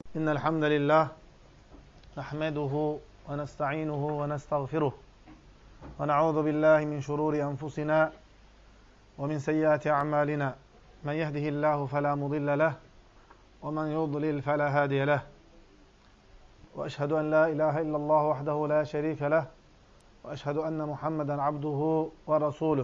إن الحمد لله نحمده ونستعينه ونستغفره ونعوذ بالله من شرور أنفسنا ومن سيئات أعمالنا من يهده الله فلا مضل له ومن يضلل فلا هادي له وأشهد أن لا إله إلا الله وحده لا شريك له وأشهد أن محمدا عبده ورسوله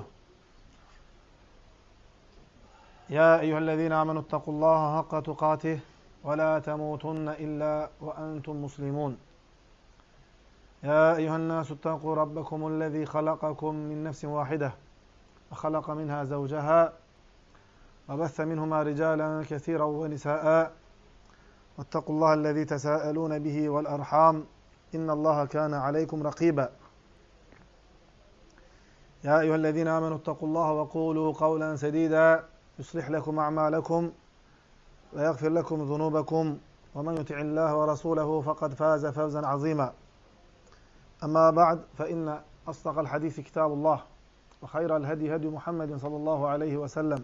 يا أيها الذين آمنوا اتقوا الله حق تقاته ولا تموتن إلا وأنتم مسلمون يا أيها الناس اتقوا ربكم الذي خلقكم من نفس واحدة وخلق منها زوجها وبث منهما رجالا كثيرا ونساء واتقوا الله الذي تساءلون به والأرحام إن الله كان عليكم رقيبا يا أيها الذين آمنوا اتقوا الله وقولوا قولا سديدا يصلح لكم أعمالكم ويغفر لكم ذنوبكم ومن يطع الله ورسوله فقد فاز فوزا عظيما أما بعد فإن أصدق الحديث كتاب الله وخير الهدي هدي محمد صلى الله عليه وسلم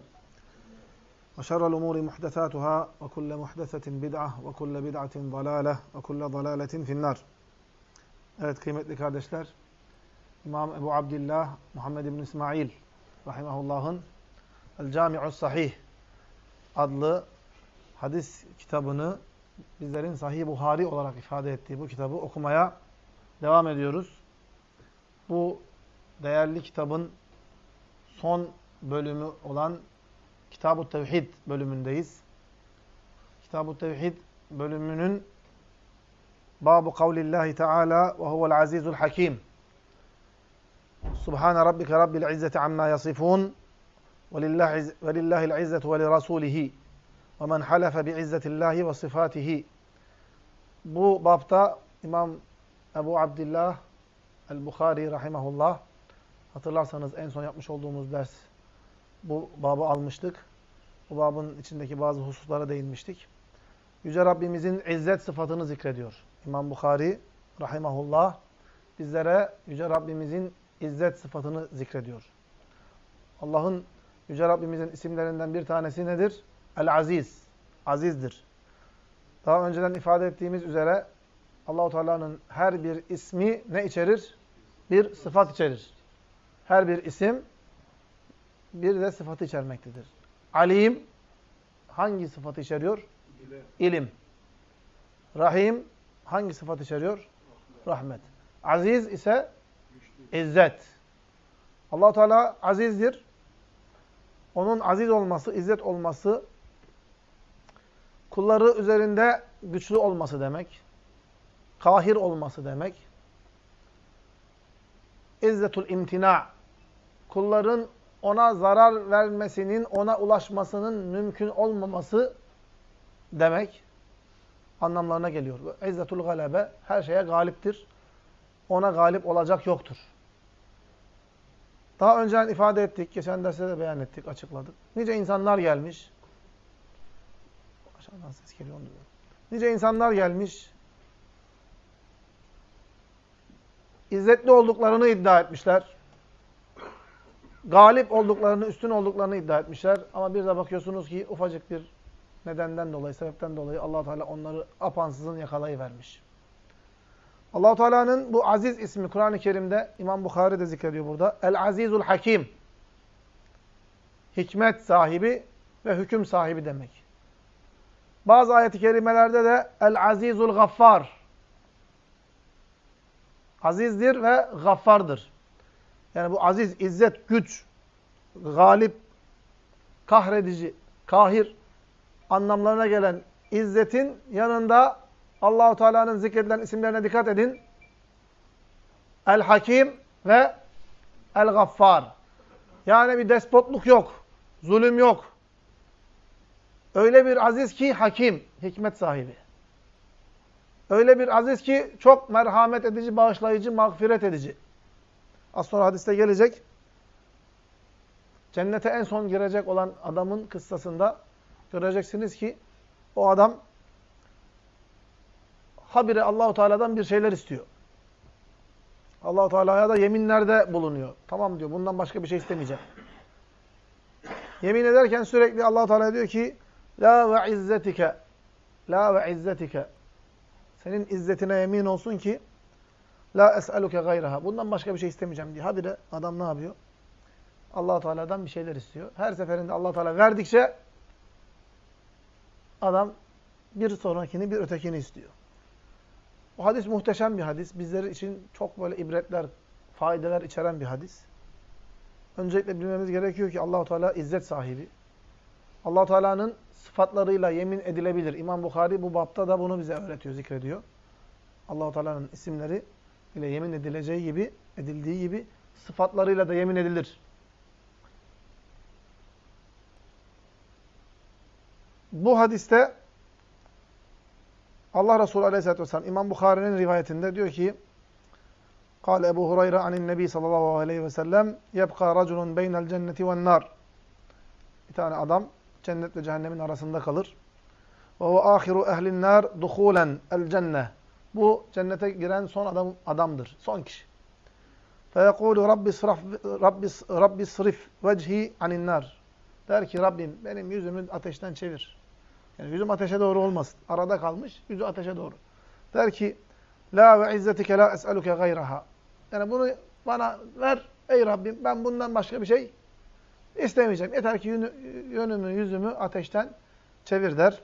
وشر الأمور محدثاتها وكل محدثة بدعة وكل بدعة ضلالة وكل ضلالة في النار. Evet kıymetli kardeşler, İmam Ebu Abdillah Muhammed bin İsmail rahimahullah'ın El-Cami'us Sahih adlı hadis kitabını bizlerin Sahih Buhari olarak ifade ettiği bu kitabı okumaya devam ediyoruz. Bu değerli kitabın son bölümü olan Kitab-ı Tevhid bölümündeyiz. Kitab-ı Tevhid bölümünün Bab-ı Kavlillahi Teala ve huvel azizul hakim. Subhane rabbike rabbil izzeti amma yasifun ve lillahil izzetu ve lirasulihi ve men halefe bi'izzetillahi ve sıfatihi. Bu babta İmam Ebu Abdillah el-Bukhari rahimahullah, hatırlarsanız en son yapmış olduğumuz ders bu babı almıştık. Bu babın içindeki bazı hususlara değinmiştik. Yüce Rabbimizin izzet sıfatını zikrediyor. İmam Bukhari rahimahullah bizlere Yüce Rabbimizin izzet sıfatını zikrediyor. Allah'ın Yüce Rabbimizin isimlerinden bir tanesi nedir? El-Aziz. Azizdir. Daha önceden ifade ettiğimiz üzere Allah-u Teala'nın her bir ismi ne içerir? Bir sıfat içerir. Her bir isim bir de sıfatı içermektedir. Alim hangi sıfatı içeriyor? İlim. Rahim hangi sıfatı içeriyor? Rahmet. Aziz ise İzzet. Allah-u Teala azizdir. Onun aziz olması, izzet olması, kulları üzerinde güçlü olması demek. Kahir olması demek. İzzetul imtina. Kulların ona zarar vermesinin, ona ulaşmasının mümkün olmaması demek anlamlarına geliyor. İzzetul galebe, her şeye galiptir. Ona galip olacak yoktur. Daha önceden ifade ettik, geçen derste de beyan ettik, açıkladık. Nice insanlar gelmiş. Aşağıdan ses geliyor onu diyor. Nice insanlar gelmiş. İzzetli olduklarını iddia etmişler. Galip olduklarını, üstün olduklarını iddia etmişler. Ama bir de bakıyorsunuz ki ufacık bir nedenden dolayı, sebepten dolayı Allah Teala onları apansızın yakalayıvermiş. Allah Teala'nın bu aziz ismi Kur'an-ı Kerim'de İmam Bukhari de zikrediyor burada. El-Azizul Hakim. Hikmet sahibi ve hüküm sahibi demek. Bazı ayet-i kerimelerde de El-Azizul Gaffar. Azizdir ve gaffardır. Yani bu aziz, izzet, güç, galip, kahredici, kahir anlamlarına gelen izzetin yanında Allah-u Teala'nın zikredilen isimlerine dikkat edin. El-Hakim ve El-Gaffar. Yani bir despotluk yok, zulüm yok. Öyle bir aziz ki hakim, hikmet sahibi. Öyle bir aziz ki çok merhamet edici, bağışlayıcı, mağfiret edici. Az sonra hadiste gelecek. Cennete en son girecek olan adamın kıssasında göreceksiniz ki o adam habire Allah-u Teala'dan bir şeyler istiyor. Allah-u Teala'ya da yeminlerde bulunuyor. Tamam diyor, bundan başka bir şey istemeyeceğim. Yemin ederken sürekli Allah-u Teala diyor ki La ve izzetike La ve izzetike. Senin izzetine yemin olsun ki la es'eluke gayraha. Bundan başka bir şey istemeyeceğim diye. Habire adam ne yapıyor? Allah Teala'dan bir şeyler istiyor. Her seferinde Allah Teala verdikçe adam bir sonrakini, bir ötekini istiyor. Bu hadis muhteşem bir hadis. Bizler için çok böyle ibretler, faydeler içeren bir hadis. Öncelikle bilmemiz gerekiyor ki Allah Teala izzet sahibi. Allah Teala'nın sıfatlarıyla yemin edilebilir. İmam Bukhari bu bapta da bunu bize öğretiyor, zikrediyor. Allah Teala'nın isimleri ile yemin edileceği gibi, edildiği gibi sıfatlarıyla da yemin edilir. Bu hadiste Allah Resulü Aleyhisselatü Vesselam İmam Bukhari'nin rivayetinde diyor ki قال Ebu Hureyre anin Nebi sallallahu aleyhi ve sellem yebqa raculun beynel cenneti ven nar. Bir tane adam cennet ve cehennemin arasında kalır. Ve huve ahiru ehlin nar duhulen el cenne. Bu cennete giren son adamdır. Son kişi. Feyekulu Rabbi sırif vecihi anin nar. Der ki Rabbim benim yüzümü ateşten çevir. Yani yüzüm ateşe doğru olmasın. Arada kalmış, yüzü ateşe doğru. Der ki la ve izzetike la es'eluke gayraha. Yani bunu bana ver ey Rabbim. Ben bundan başka bir şey istemeyeceğim. Yeter ki yönümü, yüzümü ateşten çevir der.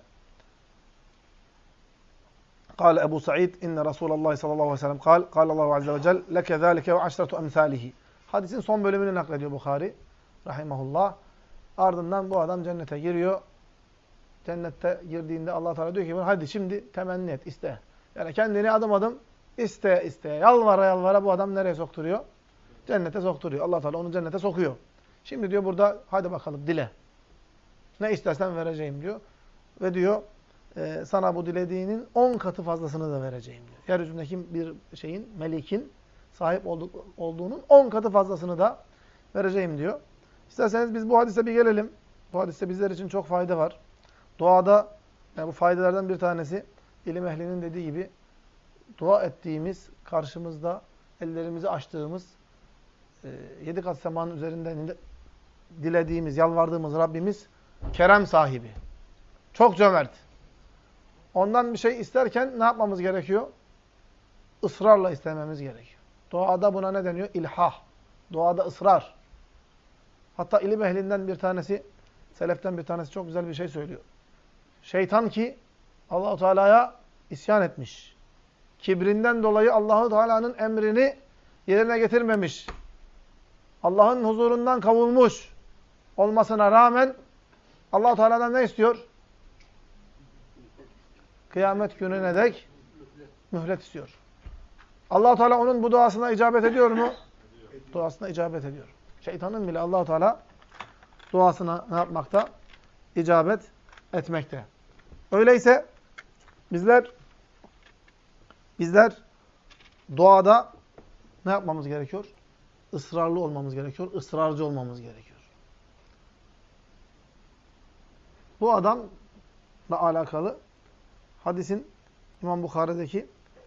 Kâle Ebu Sa'id inne Resulallah sallallahu aleyhi ve sellem kâle Allahu azze ve cel leke zâlike ve aşretu emsâlihi. Hadisin son bölümünü naklediyor Bukhari rahimahullah. Ardından bu adam cennete giriyor. Cennette girdiğinde Allah Teala diyor ki hadi şimdi temenni et, iste. Yani kendini adım adım iste, yalvara bu adam nereye sokturuyor? Cennete sokturuyor. Allah Teala onu cennete sokuyor. Şimdi diyor burada hadi bakalım dile. Ne istersen vereceğim diyor. Ve diyor sana bu dilediğinin 10 katı fazlasını da vereceğim diyor. Yeryüzündeki bir şeyin, melikin sahip olduğunun 10 katı fazlasını da vereceğim diyor. İsterseniz biz bu hadise bir gelelim. Bu hadiste bizler için çok fayda var. Duada, yani bu faydalardan bir tanesi, ilim ehlinin dediği gibi, dua ettiğimiz, karşımızda ellerimizi açtığımız, 7 kat semanın üzerinde dilediğimiz, yalvardığımız Rabbimiz, kerem sahibi. Çok cömert. Ondan bir şey isterken ne yapmamız gerekiyor? Israrla istememiz gerekiyor. Duada buna ne deniyor? İlhah. Duada ısrar. Hatta ilim ehlinden bir tanesi, seleften bir tanesi çok güzel bir şey söylüyor. Şeytan ki Allah-u Teala'ya isyan etmiş. Kibrinden dolayı Allah-u Teala'nın emrini yerine getirmemiş. Allah'ın huzurundan kavulmuş olmasına rağmen Allah-u Teala'dan ne istiyor? Kıyamet gününe dek mühlet istiyor. Allah-u Teala onun bu duasına icabet ediyor mu? Duasına icabet ediyor. Şeytanın bile Allah-u Teala duasına ne yapmakta? İcabet etmekte. Öyleyse bizler duada ne yapmamız gerekiyor? Israrlı olmamız gerekiyor, ısrarcı olmamız gerekiyor. Bu adamla alakalı hadisin İmam Bukhari'deki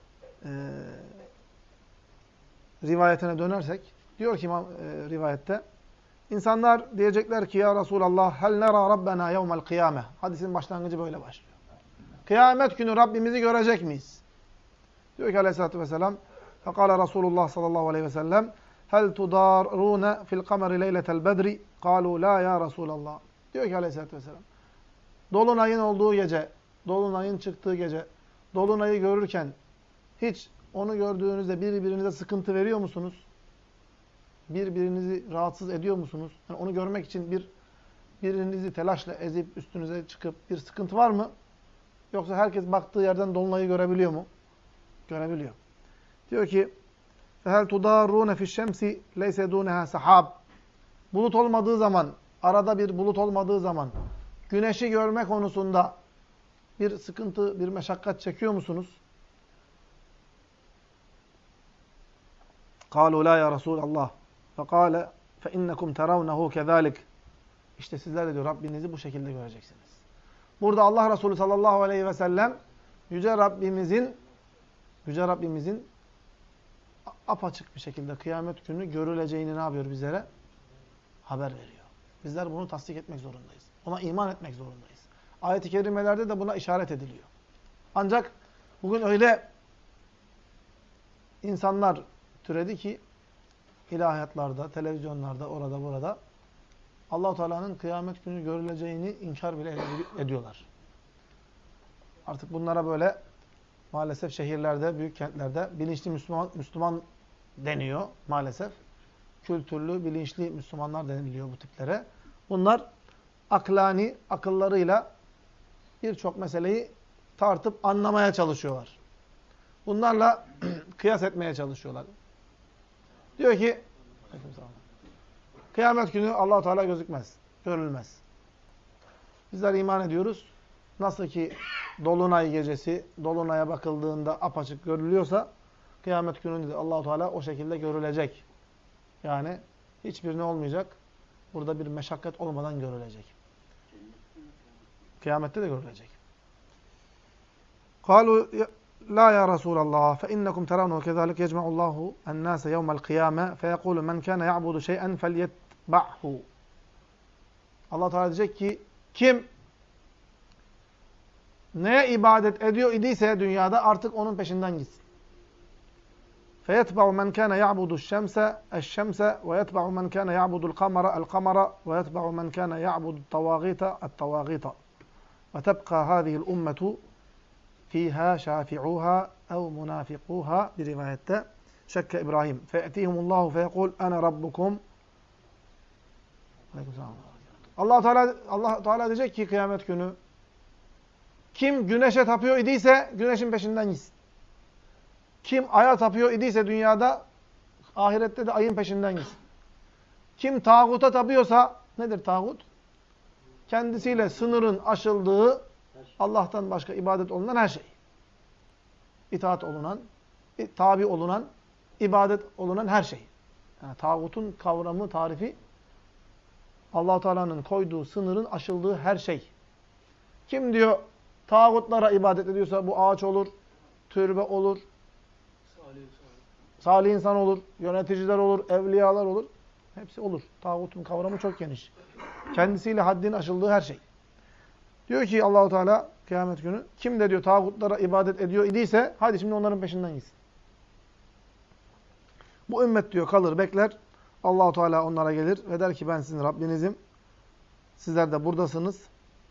rivayetine dönersek, diyor ki rivayette, insanlar diyecekler ki ya Resulallah hel nera Rabbena yevmel kıyame. Hadisin başlangıcı böyle başlıyor. Kıyamet günü Rabbimizi görecek miyiz? Diyor ki aleyhissalatü vesselam, fekale Resulullah sallallahu aleyhi ve sellem, hel tudarune fil kameri leyletel bedri? Kalu la ya Resulallah. Diyor ki aleyhissalatü vesselam, dolunayın olduğu gece, dolunayın çıktığı gece, dolunayı görürken hiç onu gördüğünüzde birbirinize sıkıntı veriyor musunuz? Birbirinizi rahatsız ediyor musunuz? Yani onu görmek için birbirinizi telaşla ezip üstünüze çıkıp bir sıkıntı var mı? Yoksa herkes baktığı yerden dolunayı görebiliyor mu? Görebiliyor. Diyor ki فَهَلْ تُدَارُونَ فِي الشَّمْسِ لَيْسَ دُونَهَا سَحَابٍ. Bulut olmadığı zaman, arada bir bulut olmadığı zaman güneşi görme konusunda bir sıkıntı, bir meşakkat çekiyor musunuz? قَالُوا لَا يَا رَسُولَ اللّٰهِ فَقَالَ فَاِنَّكُمْ تَرَوْنَهُ كَذَٰلِكَ. İşte sizler de diyor Rabbinizi bu şekilde göreceksiniz. Burada Allah Resulü sallallahu aleyhi ve sellem Yüce Rabbimizin apaçık bir şekilde kıyamet günü görüleceğini ne yapıyor bizlere? Haber veriyor. Bizler bunu tasdik etmek zorundayız. Ona iman etmek zorundayız. Ayet-i kerimelerde de buna işaret ediliyor. Ancak bugün öyle insanlar türedi ki ilahiyatlarda, televizyonlarda, orada burada Allah-u Teala'nın kıyamet günü görüleceğini inkar bile ediyorlar. Artık bunlara böyle maalesef şehirlerde, büyük kentlerde bilinçli Müslüman deniyor maalesef. Kültürlü, bilinçli Müslümanlar deniliyor bu tiplere. Bunlar aklani, akıllarıyla birçok meseleyi tartıp anlamaya çalışıyorlar. Bunlarla kıyas etmeye çalışıyorlar. Diyor ki kıyamet günü Allah-u Teala gözükmez, görülmez. Bizler iman ediyoruz. Nasıl ki dolunay gecesi, dolunaya bakıldığında apaçık görülüyorsa, kıyamet gününde de Allah-u Teala o şekilde görülecek. Yani hiçbir ne olmayacak? Burada bir meşakkat olmadan görülecek. Kıyamette de görülecek. قالوا لا يا رسول الله فإنكم ترونه كذلك يجمع الله الناس يوم القيامة فيقول من كان يعبد شيئا فليتبعه. Allah Teala diyecek ki kim neye ibadet ediyor idiyse dünyada artık onun peşinden gitsin. فَيَتْبَعُ مَنْ كَانَ يَعْبُدُ الشَّمْسَ الشَّمْسَ وَيَتْبَعُ مَنْ كَانَ يَعْبُدُ الْقَمَرَ الْقَمَرَ وَيَتْبَعُ مَنْ كَانَ يَعْبُدُ الطَّوَاغِيتَ الطَّوَاغِيتَ وَتَبْقَى هَذِهِ الْأُمَّةُ فِيهَا شَافِعُوهَا أَوْ مُنَافِقُوهَا bir rivayette şekke İbrahim فَيَأْتِيهُمُ اللّٰهُ فَيَقُولُ أَنَا رَبُّكُمْ. Allah Teala diyecek ki kıyamet günü kim güneşe tapıyor idiyse güneşin peşinden gitsin. Kim aya tapıyor idiyse dünyada ahirette de ayın peşinden gitsin. Kim tağuta tapıyorsa nedir tağut? Kendisiyle sınırın aşıldığı Allah'tan başka ibadet olunan her şey. İtaat olunan, tabi olunan, ibadet olunan her şey. Yani tağutun kavramı, tarifi Allah-u Teala'nın koyduğu sınırın aşıldığı her şey. Kim diyor tağutlara ibadet ediyorsa bu ağaç olur, türbe olur, salih insan olur, yöneticiler olur, evliyalar olur. Hepsi olur. Tağutun kavramı çok geniş. Kendisiyle haddin aşıldığı her şey. Diyor ki Allah-u Teala kıyamet günü kim de diyor tağutlara ibadet ediyor idiyse hadi şimdi onların peşinden gitsin. Bu ümmet diyor kalır bekler. Allah-u Teala onlara gelir ve der ki ben sizin Rabbinizim. Sizler de buradasınız.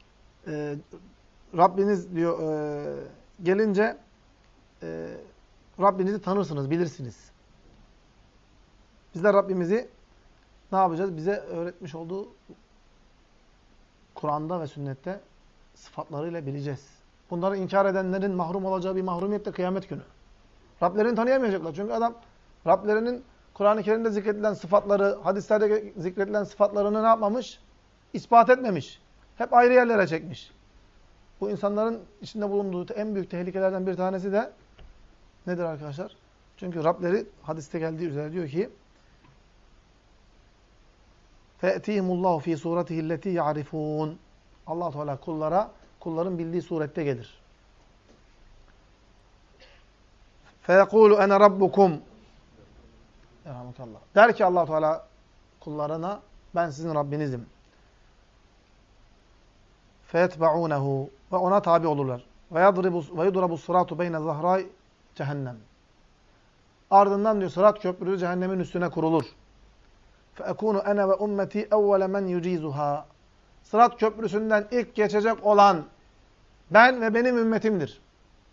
Rabbiniz diyor gelince Rabbinizi tanırsınız, bilirsiniz. Bizler Rabbimizi ne yapacağız? Bize öğretmiş olduğu Kur'an'da ve sünnette sıfatlarıyla bileceğiz. Bunları inkar edenlerin mahrum olacağı bir mahrumiyet de kıyamet günü. Rablerini tanıyamayacaklar. Çünkü adam Rablerinin Kur'an-ı Kerim'de zikredilen sıfatları, hadislerde zikredilen sıfatlarını ne yapmamış? İspat etmemiş. Hep ayrı yerlere çekmiş. Bu insanların içinde bulunduğu en büyük tehlikelerden bir tanesi de nedir arkadaşlar? Çünkü Rableri hadiste geldiği üzere diyor ki فَاَتِيهِمُ اللّٰهُ ف۪ي صُورَتِهِ الَّتِي يَعْرِفُونَ Allah-u Teala kulların bildiği surette gelir. فَيَقُولُ اَنَا رَبُّكُمْ Der ki Allah-u Teala kullarına ben sizin Rabbinizim. فَيَتْبَعُونَهُ Ve ona tabi olurlar. وَيُضْرَبُ الصُّرَاتُ بَيْنَ زَهْرَيْ cehennem. Ardından diyor sırat köprüsü cehennemin üstüne kurulur. فَاَكُونُ اَنَا وَاُمَّتِي اَوَّلَ مَنْ يُجِيزُهَا Sırat köprüsünden ilk geçecek olan ben ve benim ümmetimdir.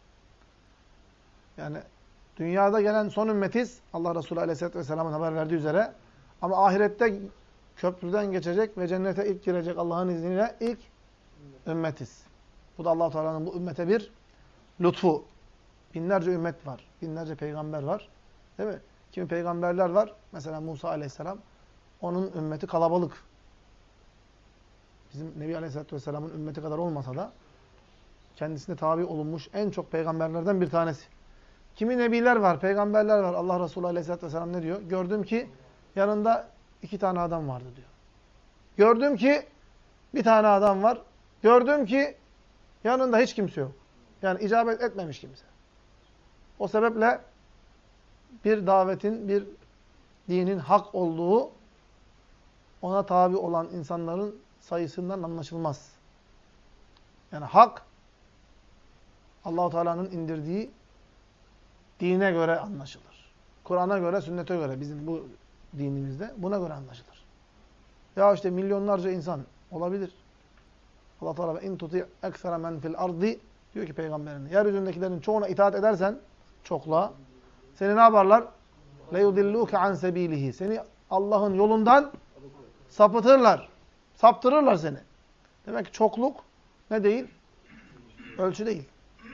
Yani dünyada gelen son ümmetiz Allah Resulü Aleyhisselatü Vesselam'ın haber verdiği üzere. Ama ahirette köprüden geçecek ve cennete ilk girecek Allah'ın izniyle ilk ümmetiz. Bu da Allah-u Teala'nın bu ümmete bir lütfu. Binlerce ümmet var. Binlerce peygamber var. Değil mi? Kimi peygamberler var. Mesela Musa Aleyhisselam. Onun ümmeti kalabalık. Bizim Nebi Aleyhisselatü Vesselam'ın ümmeti kadar olmasa da kendisine tabi olunmuş en çok peygamberlerden bir tanesi. Kimi nebiler var, peygamberler var. Allah Resulü Aleyhisselatü Vesselam ne diyor? Gördüm ki yanında 2 tane adam vardı diyor. Gördüm ki bir tane adam var. Gördüm ki yanında hiç kimse yok. Yani icabet etmemiş kimse. O sebeple bir davetin, bir dinin hak olduğu ona tabi olan insanların sayısından anlaşılmaz. Yani hak Allah-u Teala'nın indirdiği dine göre anlaşılır. Kur'an'a göre, sünnete göre bizim bu dinimizde buna göre anlaşılır. Ya işte milyonlarca insan olabilir. Allah Teala in tuti eksere men fil ardi diyor ki peygamberine. Yeryüzündekilerin çoğuna itaat edersen çokla seni ne yaparlar? Le yudilluke an sebilihi. Seni Allah'ın yolundan sapıtırlar. Saptırırlar seni. Demek ki çokluk ne değil? Ölçü değil.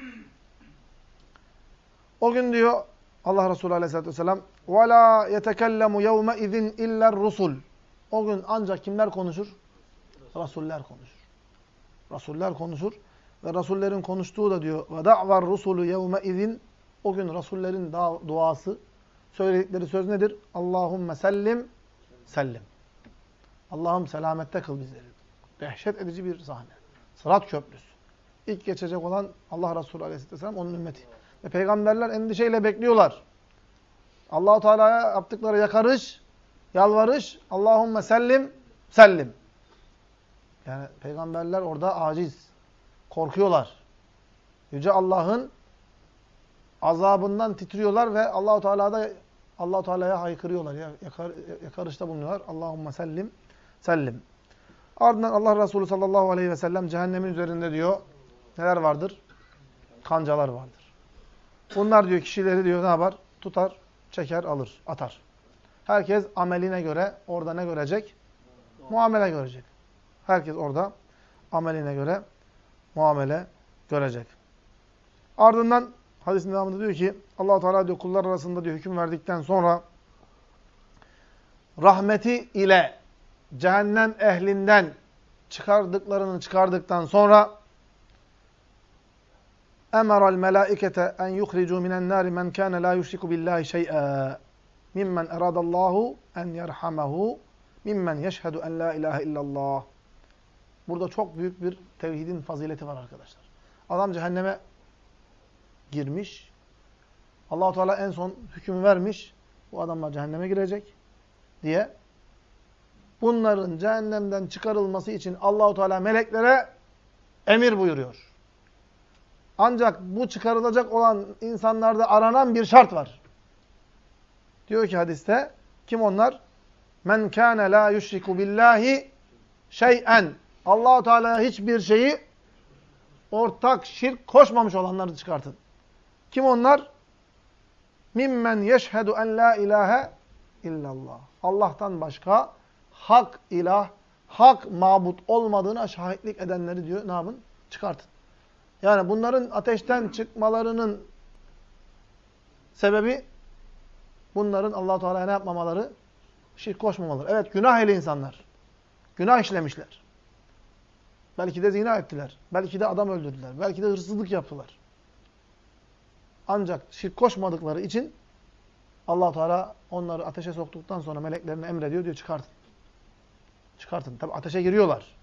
O gün diyor Allah Resulü Aleyhisselatü Vesselam وَلَا يَتَكَلَّمُ يَوْمَئِذٍ اِلَّا الرُّسُلُ. O gün ancak kimler konuşur? Rasuller konuşur. Rasuller konuşur. Ve Rasullerin konuştuğu da diyor وَدَعْوَ الرُّسُلُ يَوْمَئِذٍ. O gün Rasullerin duası, söyledikleri söz nedir? Allahümme sellim, sellim. Allah'ım selamette kıl bizleri. Dehşet edici bir sahne. Sırat köprüsü. İlk geçecek olan Allah Resulü Aleyhisselam onun ümmeti. Ve peygamberler endişeyle bekliyorlar. Allah-u Teala'ya yaptıkları yakarış, yalvarış, Allahümme sellim, sellim. Yani peygamberler orada aciz. Korkuyorlar. Yüce Allah'ın azabından titriyorlar ve Allah-u Teala'ya haykırıyorlar. Yakarışta bulunuyorlar. Allahümme sellim, sellim. Ardından Allah Resulü sallallahu aleyhi ve sellem cehennemin üzerinde diyor neler vardır? Kancalar vardır. Bunlar diyor kişileri diyor ne yapar? Tutar, çeker, alır, atar. Herkes ameline göre orada ne görecek? Muamele görecek. Herkes orada ameline göre muamele görecek. Ardından hadisin devamında diyor ki Allah-u Teala diyor kullar arasında diyor hüküm verdikten sonra rahmeti ile cehennem ehlinden çıkardıktan sonra emeral melaikete en yukhricu minen nari men kana la yushriku billahi şey'a mimmen eradallahu en yerhamehu mimmen yeşhedü en la ilahe illallah. Burada çok büyük bir tevhidin fazileti var arkadaşlar. Adam cehenneme girmiş. Allah-u Teala en son hüküm vermiş. Bu adamlar cehenneme girecek diye. Bunların cehennemden çıkarılması için Allah-u Teala meleklere emir buyuruyor. Ancak bu çıkarılacak olan insanlarda aranan bir şart var. Diyor ki hadiste, kim onlar? Men kâne lâ yüşriku billahi şey'en. Allah-u Teala'ya hiçbir şeyi ortak, şirk koşmamış olanları çıkartın. Kim onlar? Mimmen yeşhedü en la ilahe illallah. Allah'tan başka hak ilah, hak mabut olmadığına şahitlik edenleri diyor ne yapın? Çıkartın. Yani bunların ateşten çıkmalarının sebebi bunların Allah-u Teala'ya ne yapmamaları? Şirk koşmamaları. Evet, günah ehli insanlar. Günah işlemişler. Belki de zina ettiler. Belki de adam öldürdüler. Belki de hırsızlık yaptılar. Ancak şirk koşmadıkları için Allah-u Teala onları ateşe soktuktan sonra meleklerine emrediyor diyor çıkartın. Çıkartın. Tabi ateşe giriyorlar.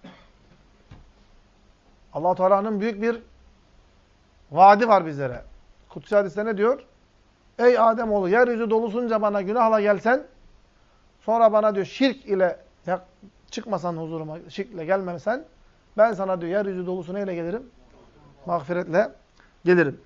Allah-u Teala'nın büyük bir vaadi var bizlere. Kutsi hadiste ne diyor? Ey Ademoğlu yeryüzü dolusunca bana günahla gelsen sonra bana diyor şirk ile çıkmasan huzuruma, şirkle gelmemesen ben sana diyor yeryüzü dolusu neyle gelirim? Mağfiretle gelirim.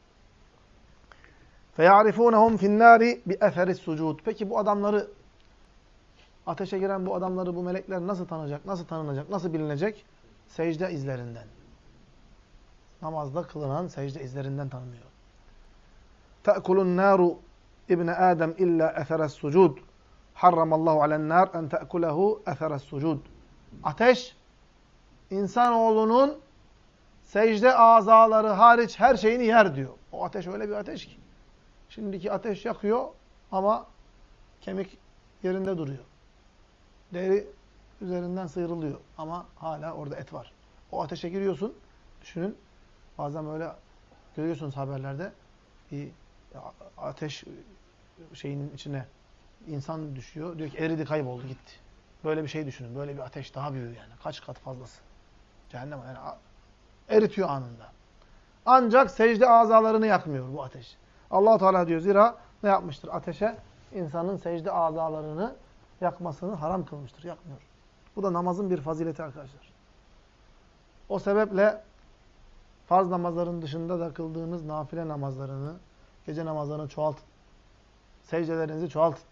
فَيَعْرِفُونَهُمْ فِي النَّارِ بِأَثَرِ السُّجُودِ. Peki bu adamları, ateşe giren bu adamları bu melekler nasıl tanıyacak, nasıl tanınacak, nasıl bilinecek? Secde izlerinden. Namazda kılınan secde izlerinden tanınıyor. تَأْكُلُ النَّارُ اِبْنَ آدَمْ اِلَّا اَثَرَ السُّجُودِ حَرَّمَ اللّٰهُ عَلَى النَّارِ اَنْ تَأْكُلَهُ اَثَرَ السُّجُودِ. Ateş, insanoğlunun secde azaları hariç her şeyini yer diyor. O ateş öyle bir ateş ki. Şimdiki ateş yakıyor ama kemik yerinde duruyor. Deri üzerinden sıyrılıyor ama hala orada et var. O ateşe giriyorsun, düşünün. Bazen böyle görüyorsunuz haberlerde bir ateş şeyinin içine insan düşüyor. Diyor ki eridi, kayboldu, gitti. Böyle bir şey düşünün. Böyle bir ateş daha büyük yani. Kaç kat fazlası. Cehennem yani eritiyor anında. Ancak secde azalarını yakmıyor bu ateş. Allah-u Teala diyor zira ne yapmıştır? Ateşe insanın secde azalarını yakmasını haram kılmıştır. Yakmıyor. Bu da namazın bir fazileti arkadaşlar. O sebeple Farz namazların dışında da kıldığınız nafile namazlarını, gece namazlarını çoğaltın. Secdelerinizi çoğaltın.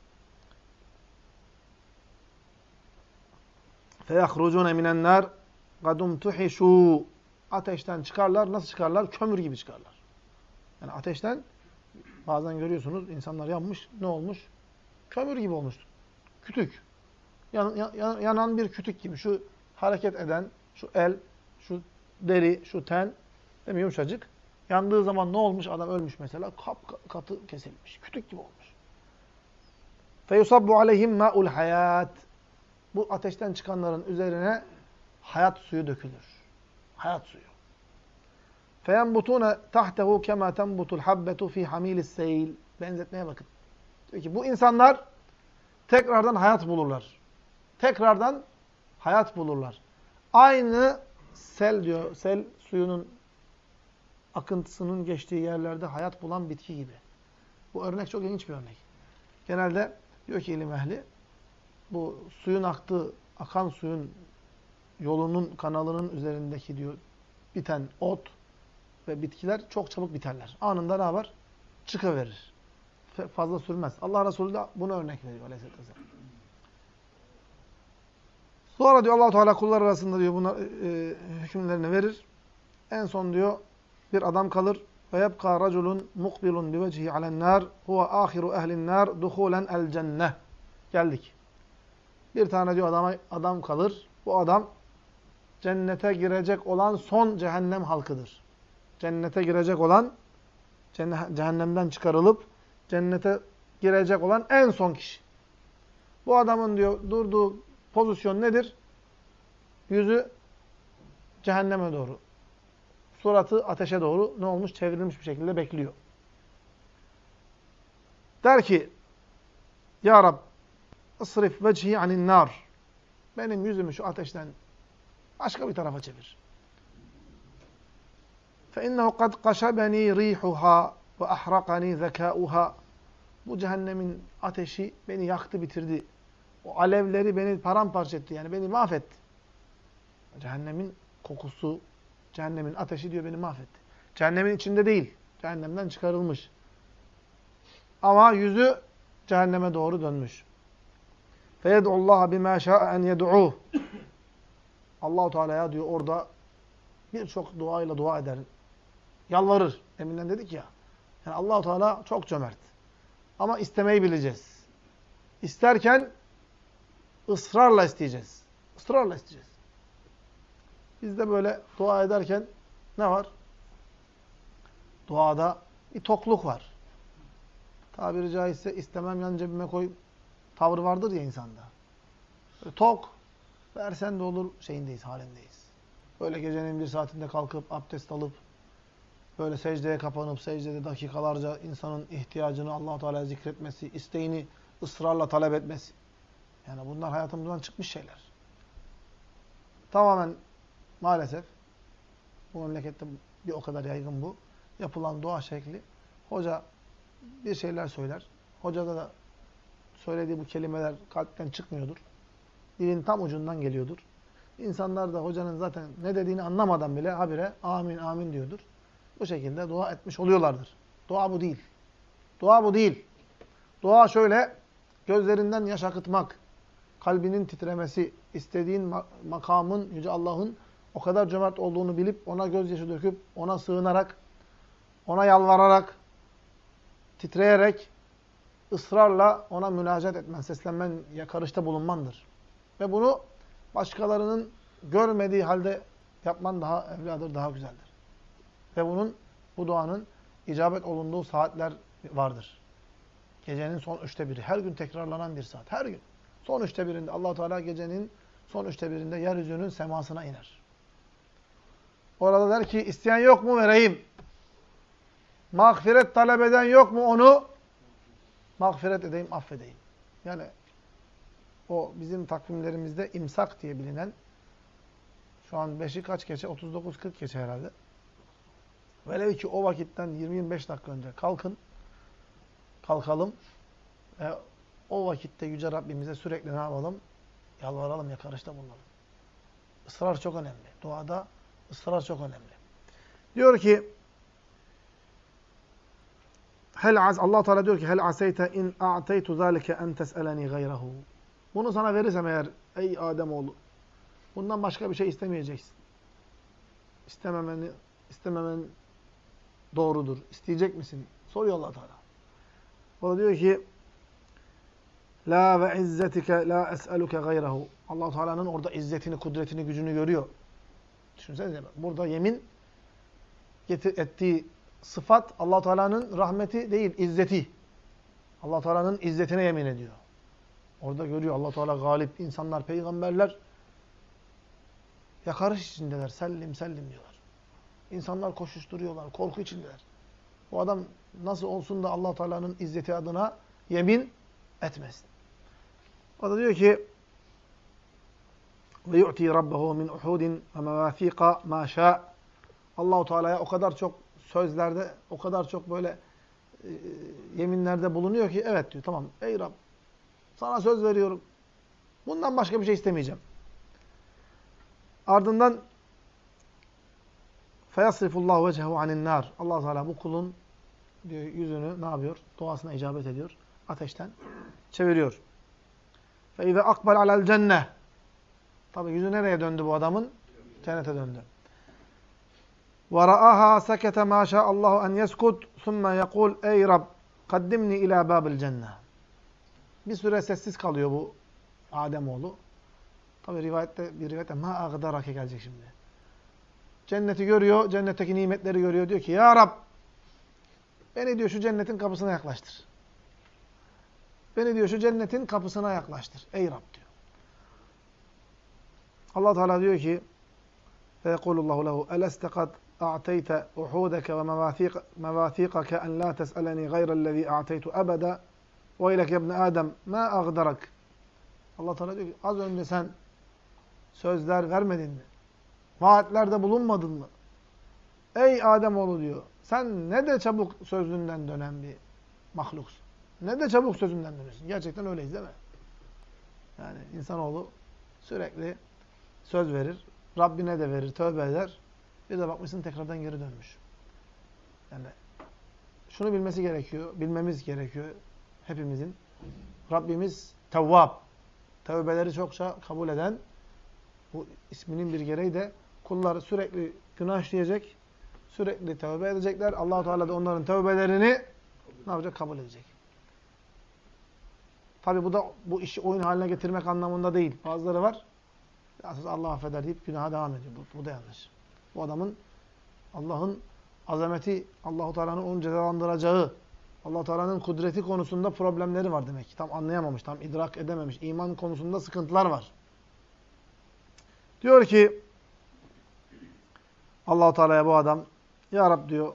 فَيَخْرُجُونَ مِنَ النَّارِ قَدُمْ تُحِشُوا Ateşten çıkarlar. Nasıl çıkarlar? Kömür gibi çıkarlar. Yani ateşten bazen görüyorsunuz insanlar yanmış. Ne olmuş? Kömür gibi olmuş. Kütük. Yanan bir kütük gibi. Şu hareket eden, şu el, şu deri, şu ten, değil mi, yumuşacık. Yandığı zaman ne olmuş? Adam ölmüş mesela. Katı kesilmiş. Kütük gibi olmuş. فَيُصَبُّ عَلَيْهِمْ مَاءُ الْحَيَاتِ Bu ateşten çıkanların üzerine hayat suyu dökülür. Hayat suyu. فَيَنْبُتُونَ تَحْتَهُ كَمَا تَنْبُتُ الْحَبَّةُ ف۪ي حَم۪يلِ السَّيْلِ Benzetmeye bakın. Diyor ki bu insanlar tekrardan hayat bulurlar. Tekrardan hayat bulurlar. Aynı sel diyor, sel suyunun akıntısının geçtiği yerlerde hayat bulan bitki gibi. Bu örnek çok ilginç bir örnek. Genelde diyor ki ilim ehli, bu suyun aktığı, akan suyun yolunun, kanalının üzerindeki diyor biten ot ve bitkiler çok çabuk biterler. Anında ne yapar? Çıkıverir. Fazla sürmez. Allah Resulü de bunu örnek veriyor aleyhisselatü vesselam. Sonra diyor Allah-u Teala kullar arasında diyor bunlar hükümlerini verir. En son diyor bir adam kalır. Ve yebqa raculun muqbilun bi vecihi ale'n-nar huve ahiru ehli'n-nar duhulen el-cenneh. Geldik. Bir tane diyor adam kalır. Bu adam cennete girecek olan son cehennem halkıdır. Cennete girecek olan, cehennemden çıkarılıp cennete girecek olan en son kişi. Bu adamın diyor durduğu pozisyon nedir? Yüzü cehenneme doğru. Suratı ateşe doğru ne olmuş? Çevrilmiş bir şekilde bekliyor. Der ki, Ya Rab, ısrif vecihi anin nar. Benim yüzümü şu ateşten başka bir tarafa çevir. فَاِنَّهُ قَدْ قَشَبَنِي رِيحُهَا وَأَحْرَقَنِي ذَكَاؤُهَا Bu cehennemin ateşi beni yaktı, bitirdi. O alevleri beni paramparça etti. Yani beni mahvetti. Cehennemin kokusu, cehennemin ateşi diyor beni mahvetti. Cehennemin içinde değil. Cehennemden çıkarılmış. Ama yüzü cehenneme doğru dönmüş. فَيَدْعُ اللّٰهَ بِمَا شَاءَ اَنْ يَدْعُوهُ Allah-u Teala'ya diyor orada birçok duayla dua eder. Yalvarır. Deminden dedik ya. Yani Allah-u Teala çok cömert. Ama istemeyi bileceğiz. İsterken ısrarla isteyeceğiz. Israrla isteyeceğiz. Biz de böyle dua ederken ne var? Duada bir tokluk var. Tabiri caizse istemem yan cebime koy tavrı vardır ya insanda. Böyle tok, versen de olur şeyindeyiz, halindeyiz. Böyle gecenin bir saatinde kalkıp abdest alıp böyle secdeye kapanıp secdede dakikalarca insanın ihtiyacını Allah-u Teala'ya zikretmesi, isteğini ısrarla talep etmesi. Yani bunlar hayatımızdan çıkmış şeyler. Tamamen maalesef bu memlekette bir o kadar yaygın bu. Yapılan dua şekli. Hoca bir şeyler söyler. Hocada da söylediği bu kelimeler kalpten çıkmıyordur. Dilin tam ucundan geliyordur. İnsanlar da hocanın zaten ne dediğini anlamadan bile habire amin amin diyordur. Bu şekilde dua etmiş oluyorlardır. Dua bu değil. Dua bu değil. Dua şöyle gözlerinden yaş akıtmak, kalbinin titremesi, istediğin makamın, Yüce Allah'ın o kadar cömert olduğunu bilip ona gözyaşı döküp, ona sığınarak, ona yalvararak, titreyerek, ısrarla ona münacat etmen, seslenmen, yakarışta bulunmandır. Ve bunu başkalarının görmediği halde yapman daha evladır, daha güzeldir. Ve bu duanın icabet olunduğu saatler vardır. Gecenin son 1/3. Her gün tekrarlanan bir saat. Her gün. Son 1/3'inde Allah-u Teala gecenin son 1/3'inde yeryüzünün semasına iner. Orada der ki isteyen yok mu vereyim. Mağfiret talep eden yok mu onu mağfiret edeyim, affedeyim. Yani o bizim takvimlerimizde imsak diye bilinen şu an 5'i kaç geçe? 39-40 geçe herhalde. Velev ki o vakitten 20-25 dakika önce kalkalım ve o vakitte Yüce Rabbimize sürekli ne yapalım? Yalvaralım, yakarışta bulunalım. Israr çok önemli. Duada ısrar çok önemli. Diyor ki Allah Teala diyor ki hel aseyte in a'teytu zalike en tes'eleni gayrehu. Bunu sana verirsem eğer ey Ademoğlu bundan başka bir şey istemeyeceksin. İstememen doğrudur. İsteyecek misin? Soruyor Allah Teala. O da diyor ki la ve izzetike la es'eluke gayrehu. Allah Teala'nın orada izzetini, kudretini, gücünü görüyor. Düşünsenize burada yemin ettiği sıfat Allah Teala'nın rahmeti değil, izzeti. Allah Teala'nın izzetine yemin ediyor. Orada görüyor Allah Teala galip, insanlar, peygamberler yakarış içindeler. Sellim sellim diyorlar. İnsanlar koşuşturuyorlar, korku içindeler. Bu adam nasıl olsun da Allah Teala'nın izzeti adına yemin etmesin. O da diyor ki ve yu'ti rabbahu min uhudin ve mevâthîqa mâ şâ. Allah-u Teala'ya o kadar çok sözlerde, o kadar çok böyle yeminlerde bulunuyor ki evet diyor. Tamam ey Rab sana söz veriyorum. Bundan başka bir şey istemeyeceğim. Ardından feyasrifullahu vecehu anin nar. Allah Teala bu kulun diyor, yüzünü ne yapıyor? Duasına icabet ediyor. Ateşten çeviriyor. Fe ize akbel alel cenneh. Tabii yüzü nereye döndü bu adamın? Cennete döndü. Ve ra'aha sekete ma şa'allahu en yeskut thumme yekul ey Rab kaddimni ila babil cenneh. Bir süre sessiz kalıyor bu Ademoğlu. Tabii bir rivayette ma agdarake gelecek şimdi. Cenneti görüyor, cennetteki nimetleri görüyor. Diyor ki ya Rab beni diyor şu cennetin kapısına yaklaştır. Beni diyor şu cennetin kapısına yaklaştır. Ey Rab diyor. Allah Teala diyor ki feyekulullahu lehu eleste kad a'teyte uhudeke ve mevâthîkake en la tes'eleni gayrellezî a'teytu ebeda ve ileke ibne Adem ma agdarak. Allah Teala diyor ki az önce sen sözler vermedin mi? Vaatlerde bulunmadın mı? Ey Ademoğlu diyor. Sen ne de çabuk sözünden dönen bir mahluksun. Ne de çabuk sözünden dönüyorsun. Gerçekten öyleyiz değil mi? Yani insanoğlu sürekli söz verir. Rabbine de verir, tövbe eder. Bir de bakmışsın tekrardan geri dönmüş. Yani şunu bilmemiz gerekiyor hepimizin. Rabbimiz Tevvab. Tövbeleri çokça kabul eden, bu isminin bir gereği de kulları sürekli günah işleyecek, sürekli tövbe edecekler. Allah-u Teala da onların tövbelerini ne yapacak? Kabul edecek. Tabi bu işi oyun haline getirmek anlamında değil. Bazıları var. Asıl Allah affeder deyip günaha devam ediyor. Bu da yanlış. Bu adamın Allah'ın azameti, Allah-u Teala'nın onu cezalandıracağı, Allah-u Teala'nın kudreti konusunda problemleri var demek ki. Tam anlayamamış, tam idrak edememiş. İman konusunda sıkıntılar var. Diyor ki Allah-u Teala'ya bu adam, ya Rab diyor,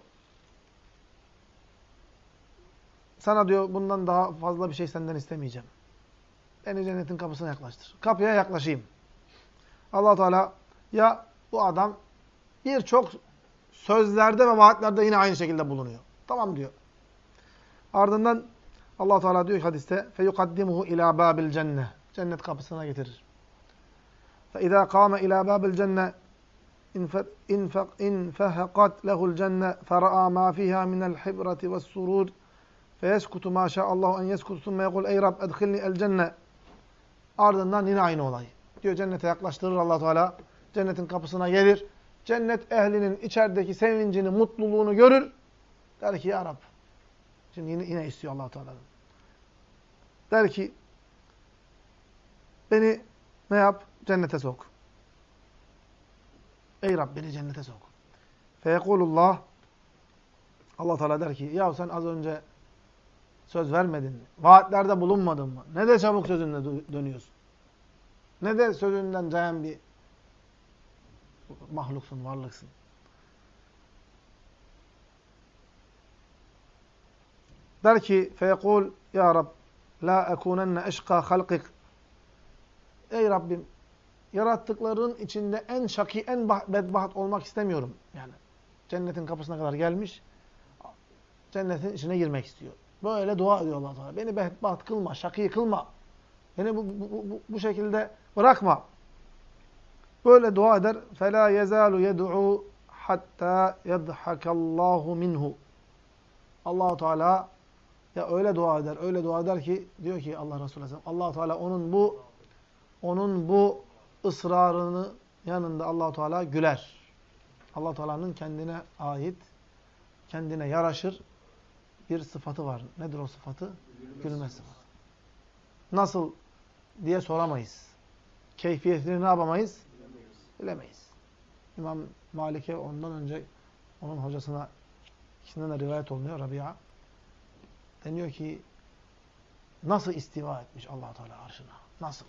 sana diyor bundan daha fazla bir şey senden istemeyeceğim. Beni cennetin kapısına yaklaştır. Kapıya yaklaşayım. Allah-u Teala ya bu adam birçok sözlerde ve vaatlerde yine aynı şekilde bulunuyor. Tamam diyor. Ardından Allah-u Teala diyor ki hadiste feyukaddimuhu ila babil cenneh. Cennet kapısına getirir. فَاِذَا قَامَ اِلَى بَابِ الْجَنَّةِ اِنْفَهَقَتْ لَهُ الْجَنَّةِ فَرَآ مَا فِيهَا مِنَ الْحِبْرَةِ وَالسُّرُورِ فَيَسْكُتُ مَا شَاءَ اللّٰهُ اَنْ يَسْكُتُ ثُمَّ يَقُولُ اَيْ رَبْ اَدْخِلْنِي الْجَنَّةِ. Ardından yine aynı olay. Diyor cennete yaklaştırır Allah Teala. Cennetin kapısına gelir. Cennet ehlinin içerideki sevincini, mutluluğunu görür. Der ki ya Rab. Şimdi yine istiyor Allah Teala'dan. Der ki beni ne yap? Cennete sok. Ey Rab beni cennete sok. Feyekulullah. Allah Teala der ki ya sen az önce söz vermedin mi? Vaatlerde bulunmadın mı? Ne de çabuk sözünle dönüyorsun. Ne de sözünden cayan bir mahluksun, varlıksın. Der ki feyekul ya Rab la ekunenne eşka halkik. Ey Rabbim yarattıkların içinde en şaki, en bedbaht olmak istemiyorum. Yani cennetin kapısına kadar gelmiş, cennetin içine girmek istiyor. Böyle dua ediyor Allah Teala. Beni bedbaht kılma, şaki kılma. Beni bu şekilde bırakma. Böyle dua eder. فَلَا يَزَالُ يَدْعُوا hatta yadhakallahu minhu. Allah Teala ya öyle dua eder, öyle dua eder ki diyor ki Allah Resulü Aleyhisselam, Allah Teala onun bu ısrarını yanında Allah Teala güler. Allah Teala'nın kendine ait, kendine yaraşır bir sıfatı var. Nedir o sıfatı? Gülme sıfatı. Nasıl diye soramayız. Keyfiyetini ne yapamayız? Bilemeyiz. İmam Malik'e ondan önce onun hocasına ikisinden de rivayet olunuyor Rabia. Deniyor ki nasıl istiva etmiş Allah Teala arşına? Nasıl?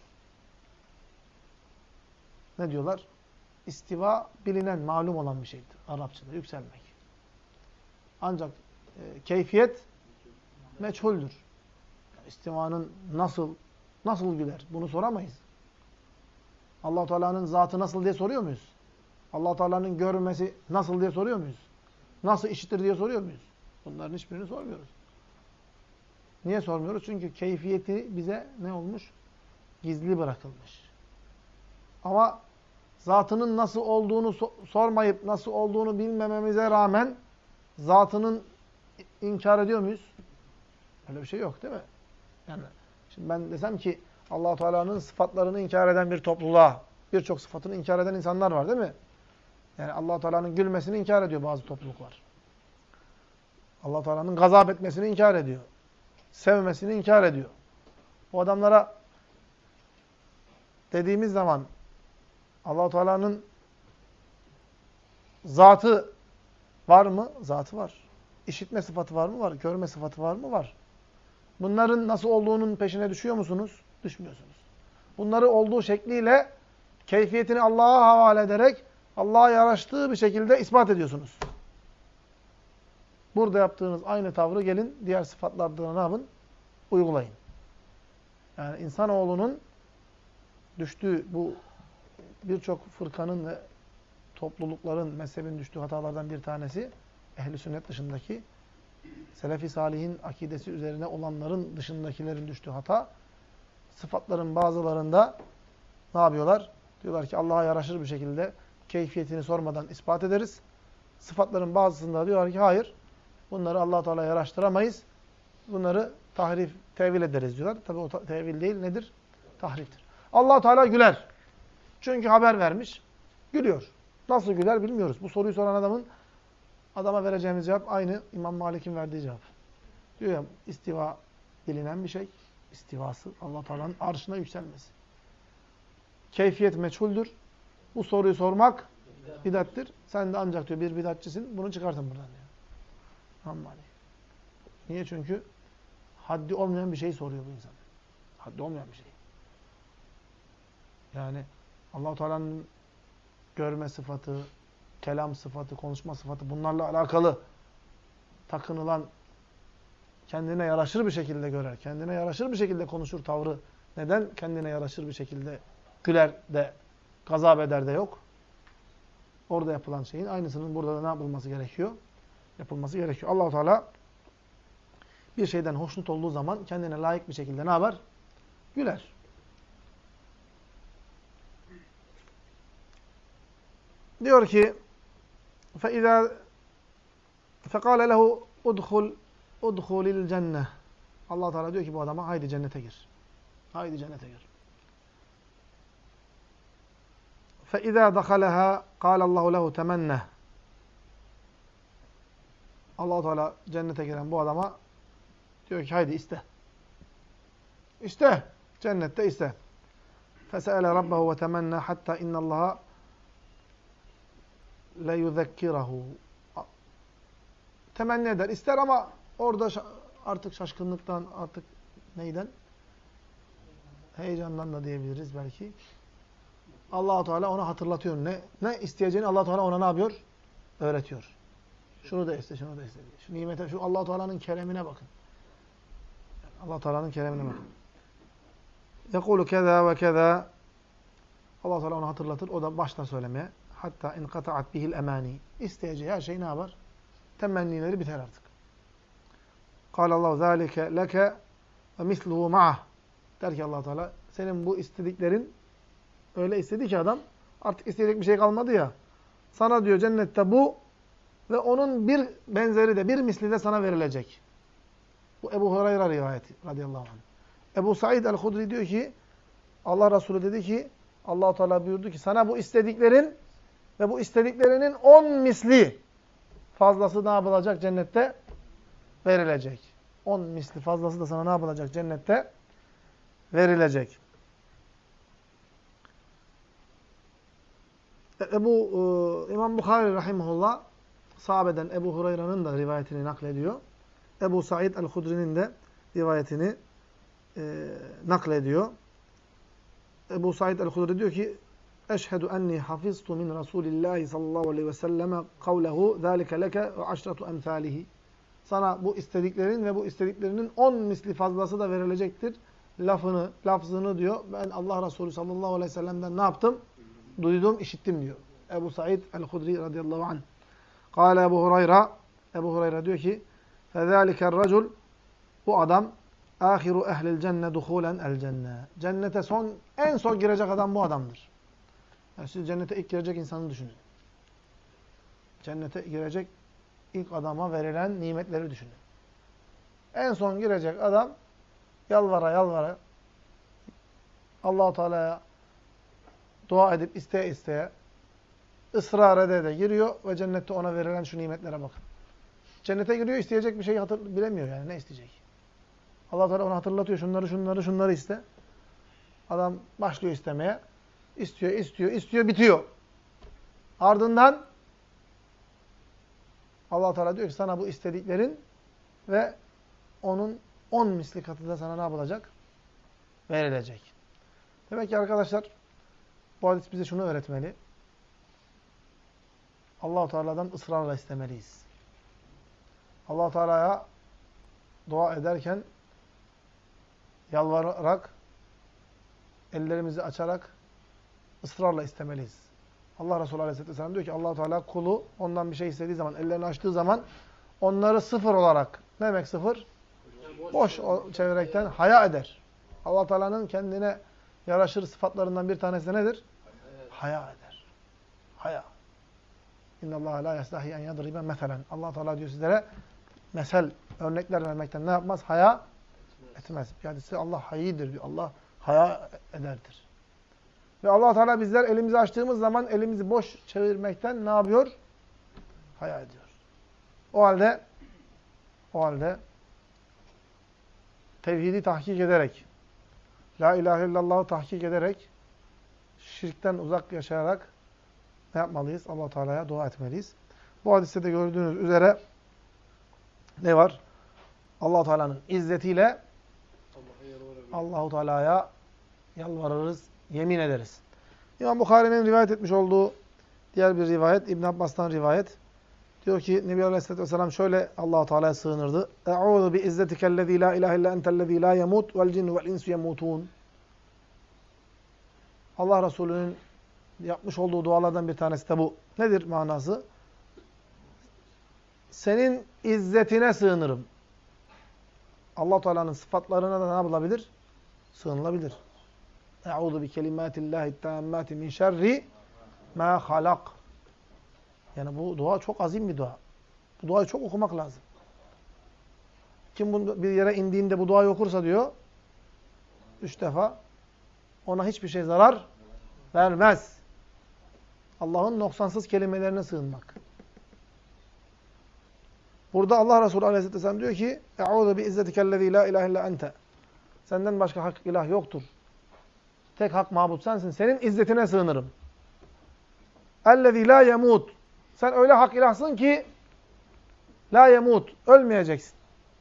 Ne diyorlar? İstiva bilinen, malum olan bir şeydir. Arapçada yükselmek. Ancak keyfiyet meçhuldür. İstivanın nasıl güler? Bunu soramayız. Allah Teala'nın zatı nasıl diye soruyor muyuz? Allah Teala'nın görmesi nasıl diye soruyor muyuz? Nasıl işitir diye soruyor muyuz? Bunların hiçbirini sormuyoruz. Niye sormuyoruz? Çünkü keyfiyeti bize ne olmuş? Gizli bırakılmış. Ama zatının nasıl olduğunu sormayıp, nasıl olduğunu bilmememize rağmen zatının inkar ediyor muyuz? Öyle bir şey yok değil mi? Yani şimdi ben desem ki Allah Teala'nın sıfatlarını inkar eden bir topluluğa, birçok sıfatını inkar eden insanlar var değil mi? Yani Allah Teala'nın gülmesini inkar ediyor bazı topluluklar. Allah Teala'nın gazap etmesini inkar ediyor. Sevmesini inkar ediyor. Bu adamlara dediğimiz zaman Allah Teala'nın zatı var mı? Zatı var. İşitme sıfatı var mı? Var. Görme sıfatı var mı? Var. Bunların nasıl olduğunun peşine düşüyor musunuz? Düşmüyorsunuz. Bunları olduğu şekliyle keyfiyetini Allah'a havale ederek Allah'a yaraştığı bir şekilde ispat ediyorsunuz. Burada yaptığınız aynı tavrı gelin diğer sıfatlarda da ne yapın? Uygulayın. Yani insanoğlunun düştüğü bu birçok fırkanın ve toplulukların, mezhebin düştüğü hatalardan bir tanesi ehl-i sünnet dışındaki Selefi Salih'in akidesi üzerine olanların dışındakilerin düştüğü hata, sıfatların bazılarında ne yapıyorlar? Diyorlar ki Allah'a yaraşır bir şekilde keyfiyetini sormadan ispat ederiz. Sıfatların bazısında diyorlar ki hayır, bunları Allah Teala'ya yaraştıramayız. Bunları tahrif, tevil ederiz diyorlar. Tabi o tevil değil nedir? Tahriftir. Allah Teala güler. Çünkü haber vermiş. Gülüyor. Nasıl güler bilmiyoruz. Bu soruyu soran adama vereceğimiz cevap aynı İmam Malik'in verdiği cevap. Diyor ya istiva bilinen bir şey. İstivası Allah Teala'nın arşına yükselmesi. Keyfiyet meçhuldür. Bu soruyu sormak bidattir. Sen de ancak diyor bir bidatçisin. Bunu çıkartın buradan diyor. İmam Malik. Niye? Çünkü haddi olmayan bir şey soruyor bu insan. Haddi olmayan bir şey. Yani Allah Teala'nın görme sıfatı, kelam sıfatı, konuşma sıfatı bunlarla alakalı takınılan kendine yaraşır bir şekilde görer, kendine yaraşır bir şekilde konuşur tavrı. Neden kendine yaraşır bir şekilde güler de gazap eder de yok? Orada yapılan şeyin aynısının burada da ne yapılması gerekiyor? Yapılması gerekiyor. Allah Teala bir şeyden hoşnut olduğu zaman kendine layık bir şekilde ne yapar? Güler. Diyor ki فَاِذَا فَقَالَ لَهُ اُدْخُلِ الْجَنَّةِ Allah Teala diyor ki bu adama haydi cennete gir. Haydi cennete gir. فَاِذَا دَخَلَهَا قَالَ اللّٰهُ لَهُ تَمَنَّهِ Allah Teala cennete giren bu adama diyor ki haydi iste. İste. Cennette iste. فَسَأَلَ رَبَّهُ وَتَمَنَّى حَتَّى اِنَّ اللّٰهَ لَيُذَكِّرَهُ Temenni eder, ister ama orada artık şaşkınlıktan, artık neyden? Heyecandan da diyebiliriz belki. Allah-u Teala ona hatırlatıyor. Ne isteyeceğini Allah-u Teala ona ne yapıyor? Öğretiyor. Şunu da iste, şunu da iste. Şu nimete, şu Allah-u Teala'nın keremine bakın. Allah-u Teala'nın keremine bakın. يَقُولُ كَذَا وَكَذَا Allah-u Teala ona hatırlatır. O da başlar söylemeye. Hatta inkata'at bihil emani. İsteyeceği her şey ne yapar? Temennileri biter artık. Kâlallahu zâlike leke ve misluhu ma'ah. Der ki Allah Teala senin bu istediklerin öyle istedi ki adam artık isteyecek bir şey kalmadı ya. Sana diyor cennette bu ve onun bir benzeri de, bir misli de sana verilecek. Bu Ebu Hureyre rivayeti radıyallahu anh. Ebu Said el-Hudri diyor ki, Allah Resulü dedi ki, Allah-u Teala buyurdu ki, sana bu istediklerin ve bu istediklerinin 10 misli fazlası ne yapılacak? Cennette verilecek. 10 misli fazlası da sana ne yapılacak? Cennette verilecek. İmam Bukhari rahimahullah sahabeden Ebu Hureyre'nin de rivayetini naklediyor. Ebu Said el-Hudri'nin de rivayetini naklediyor. Ebu Said el-Hudri diyor ki, Eşhedü enni hafiztu min Resulillahi sallallahu aleyhi ve selleme kavlehu zâlike leke ve aşratu emthâlihi. Sana bu istediklerin ve bu istediklerinin 10 misli fazlası da verilecektir. Lafzını diyor, ben Allah Resulü sallallahu aleyhi ve sellem'den ne yaptım? Duydum, işittim diyor. Ebu Said el-Hudri radıyallahu anh. Kâle Ebu Hureyre diyor ki, فَذَٰلِكَ الرَّجُلُ Bu adam, âhiru ehlil cenne duhûlen el cenne. Cennete en son girecek adam bu adamdır. Yani siz cennete ilk girecek insanı düşünün. Cennete girecek ilk adama verilen nimetleri düşünün. En son girecek adam yalvara Allah-u Teala'ya dua edip isteye ısrar ede giriyor ve cennette ona verilen şu nimetlere bakın. Cennete giriyor, isteyecek bir şey bilemiyor yani ne isteyecek. Allah Teala ona hatırlatıyor, şunları iste. Adam başlıyor istemeye. İstiyor, bitiyor. Ardından Allah Teala diyor ki sana bu istediklerin ve onun 10 misli katı da sana ne yapılacak? Verilecek. Demek ki arkadaşlar bu hadis bize şunu öğretmeli. Allah Teala'dan ısrarla istemeliyiz. Allah Teala'ya dua ederken yalvararak, ellerimizi açarak ısrarla istemeliyiz. Allah Resulü Aleyhisselatü Vesselam diyor ki Allah Teala kulu ondan bir şey istediği zaman, ellerini açtığı zaman onları sıfır olarak, ne demek sıfır? Boş çevirekten haya eder. Allah Teala'nın kendine yaraşır sıfatlarından bir tanesi de nedir? Haya eder. Haya. İnnallâhe lâ yestahi en yadribe meselen. Allah Teala diyor sizlere örnekler vermekten ne yapmaz? Haya etmez. Yani size Allah hayidir diyor. Allah haya ederdir. Ve Allah Teala bizler elimizi açtığımız zaman elimizi boş çevirmekten ne yapıyor? Haya ediyor. O halde tevhidi tahkik ederek, la ilahe illallah'ı tahkik ederek, şirkten uzak yaşayarak ne yapmalıyız? Allah Teala'ya dua etmeliyiz. Bu hadiste de gördüğünüz üzere ne var? Allah Teala'nın izzetiyle Allah-u Teala'ya yalvarırız, yemin ederiz. İmam Bukhari'nin rivayet etmiş olduğu diğer bir rivayet, İbn Abbas'tan rivayet. Diyor ki Nebi Aleyhisselatü Vesselam şöyle Allah-u Teala'ya sığınırdı. Eûzu bi izzetikellezî lâ ilâhe illa entellezî lâ yemût vel cinnu vel insu yemûtûn. Allah Resulü'nün yapmış olduğu dualardan bir tanesi de bu. Nedir manası? Senin izzetine sığınırım. Allah Teala'nın sıfatlarına da ne yapılabilir? Sığınılabilir. Eûzu bi kelimâtillâhi tâmmâti min şerri mâ halak. Yani bu dua çok azim bir dua. Bu duayı çok okumak lazım. Kim bir yere indiğinde bu duayı okursa diyor, 3 defa, ona hiçbir şey zarar vermez. Allah'ın noksansız kelimelerine sığınmak. Burada Allah Resulü Aleyhisselatü Vesselam diyor ki, Eûzu bi izzetikellezî lâ ilâhe illa ente. Senden başka hak ilah yoktur. Tek hak mabut sensin. Senin izzetine sığınırım. Ellezî lâ yemût. Sen öyle hak ilahsın ki la yemut, ölmeyeceksin.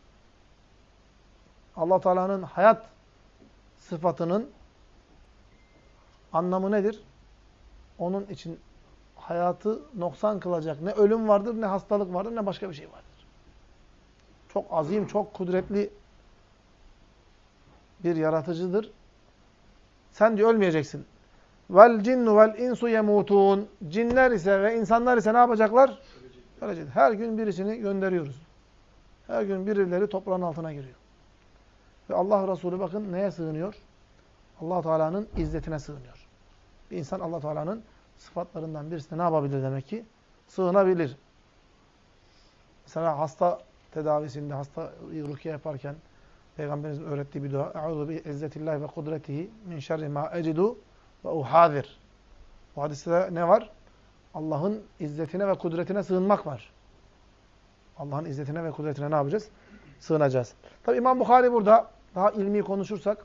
Allah Teala'nın hayat sıfatının anlamı nedir? Onun için hayatı noksan kılacak ne ölüm vardır, ne hastalık vardır, ne başka bir şey vardır. Çok azim, çok kudretli bir yaratıcıdır. Sen diyor ölmeyeceksin. Vel cinnu vel insu yemutun. Cinler ise ve insanlar ise ne yapacaklar? Ölecek. Her gün birisini gönderiyoruz. Her gün birileri toprağın altına giriyor. Ve Allah Resulü bakın neye sığınıyor? Allah Teala'nın izzetine sığınıyor. Bir insan Allah Teala'nın sıfatlarından birisine ne yapabilir demek ki? Sığınabilir. Mesela hasta tedavisinde, hasta rukiye yaparken Peygamberimizin öğrettiği bir dua. Eûzu bi izzetillahi ve kudretihi min şerri ma ecidu ve uhazir. Bu hadiste ne var? Allah'ın izzetine ve kudretine sığınmak var. Allah'ın izzetine ve kudretine ne yapacağız? Sığınacağız. Tabi İmam Bukhari burada daha ilmi konuşursak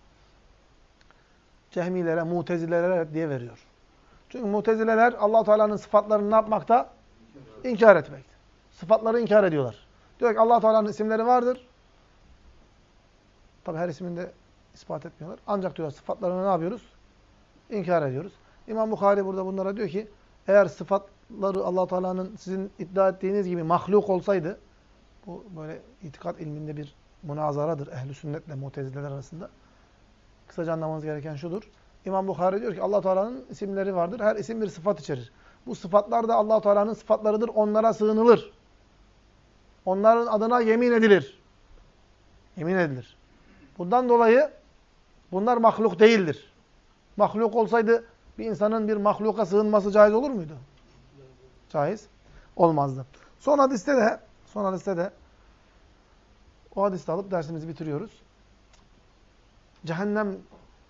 Cehmilere, Mutezilelere diye veriyor. Çünkü Mutezileler Allah Teala'nın sıfatlarını ne yapmakta? İnkar etmekte. Sıfatları inkar ediyorlar. Diyor ki Allah Teala'nın isimleri vardır. Tabi her ismini de ispat etmiyorlar. Ancak diyor sıfatlarını ne yapıyoruz? İnkar ediyoruz. İmam Bukhari burada bunlara diyor ki eğer sıfatları Allah Teala'nın sizin iddia ettiğiniz gibi mahluk olsaydı, bu böyle itikat ilminde bir münazaradır ehl-i sünnetle Mutezileler arasında. Kısaca anlamanız gereken şudur. İmam Bukhari diyor ki Allah Teala'nın isimleri vardır. Her isim bir sıfat içerir. Bu sıfatlar da Allah Teala'nın sıfatlarıdır. Onlara sığınılır. Onların adına yemin edilir. Yemin edilir. Bundan dolayı bunlar mahluk değildir. Mahluk olsaydı bir insanın bir mahluka sığınması caiz olur muydu? Caiz olmazdı. Son hadiste de o hadiste alıp dersimizi bitiriyoruz. Cehennem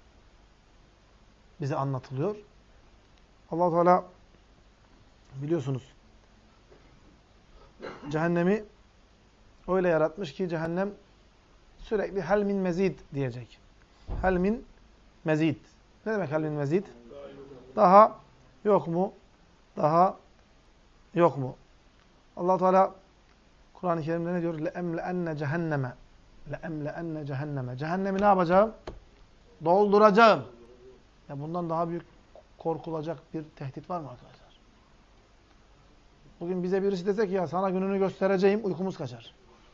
bize anlatılıyor. Allah Teala biliyorsunuz cehennemi öyle yaratmış ki cehennem sürekli hel min mezid diyecek. Hel min mezid. Ne demek hel min mezid? Daha yok mu? Daha yok mu? Allah Teala Kur'an-ı Kerim'de ne diyor? لَاَمْلَأَنَّ cehenneme. لَاَمْلَأَنَّ cehenneme. Cehennemi ne yapacağım? Dolduracağım. Ya bundan daha büyük korkulacak bir tehdit var mı arkadaşlar? Bugün bize birisi desek ya sana gününü göstereceğim, uykumuz kaçar.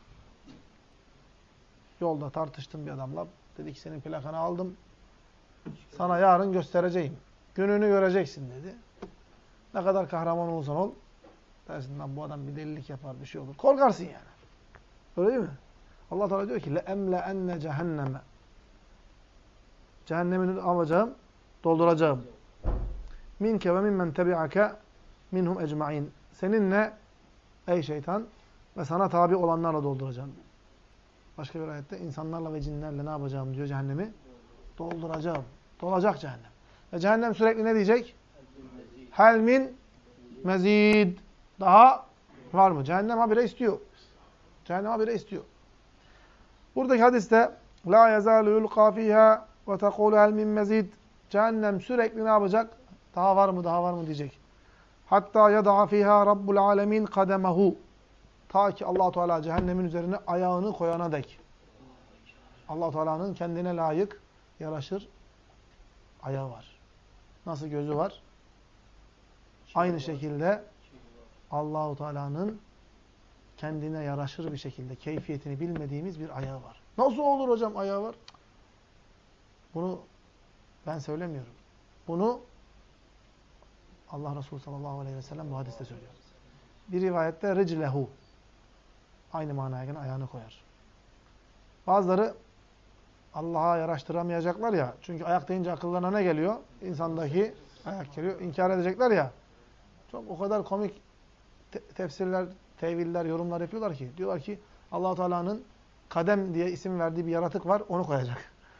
Yolda tartıştım bir adamla. Dedi ki senin plakanı aldım. Sana yarın göstereceğim. Gününü göreceksin dedi. Ne kadar kahraman olursan ol. Dersin lan bu adam bir delilik yapar, bir şey olur. Korkarsın yani. Öyle değil mi? Allah Teala diyor ki لَاَمْلَأَنَّ cehenneme. Cehennemi alacağım, dolduracağım. Minke ve mimmen tebi'ake minhum ecmaîn. Seninle ey şeytan ve sana tabi olanlarla dolduracağım. Başka bir ayette insanlarla ve cinlerle ne yapacağım diyor cehennemi? Dolduracağım. Dolacak cehennem. Ve cehennem sürekli ne diyecek? Hel min mezid. Daha var mı? Cehennem habire istiyor. Cehennem habire istiyor. Buradaki hadiste la yazalu yulqa fiha ve tekulu hel min mezid. Cehennem sürekli ne yapacak? Daha var mı? Daha var mı diyecek. Hatta yada'a fiha rabbul alemin kademehu. Ta ki Allah Teala cehennemin üzerine ayağını koyana dek. Allah Teala'nın kendine layık, yaraşır ayağı var. Nasıl gözü var? Aynı şekilde Allah Teala'nın kendine yaraşır bir şekilde keyfiyetini bilmediğimiz bir ayağı var. Nasıl olur hocam ayağı var? Bunu ben söylemiyorum. Bunu Allah Resulü sallallahu aleyhi ve sellem bu hadiste söylüyor. Bir rivayette riclehu. Aynı manaya gelen ayağını koyar. Bazıları Allah'a yaraştıramayacaklar ya. Çünkü ayak deyince akıllarına ne geliyor? İnsandaki ayak geliyor. İnkar edecekler ya. Çok o kadar komik tefsirler, teviller, yorumlar yapıyorlar ki. Diyorlar ki Allah Teala'nın kadem diye isim verdiği bir yaratık var. Onu koyacak.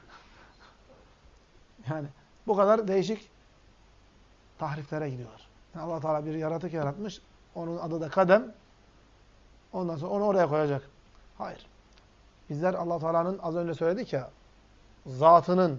Yani bu kadar değişik tahriflere gidiyorlar. Yani Allah Teala bir yaratık yaratmış. Onun adı da kadem. Ondan sonra onu oraya koyacak. Hayır. Bizler Allah Teala'nın az önce söyledik ya zatının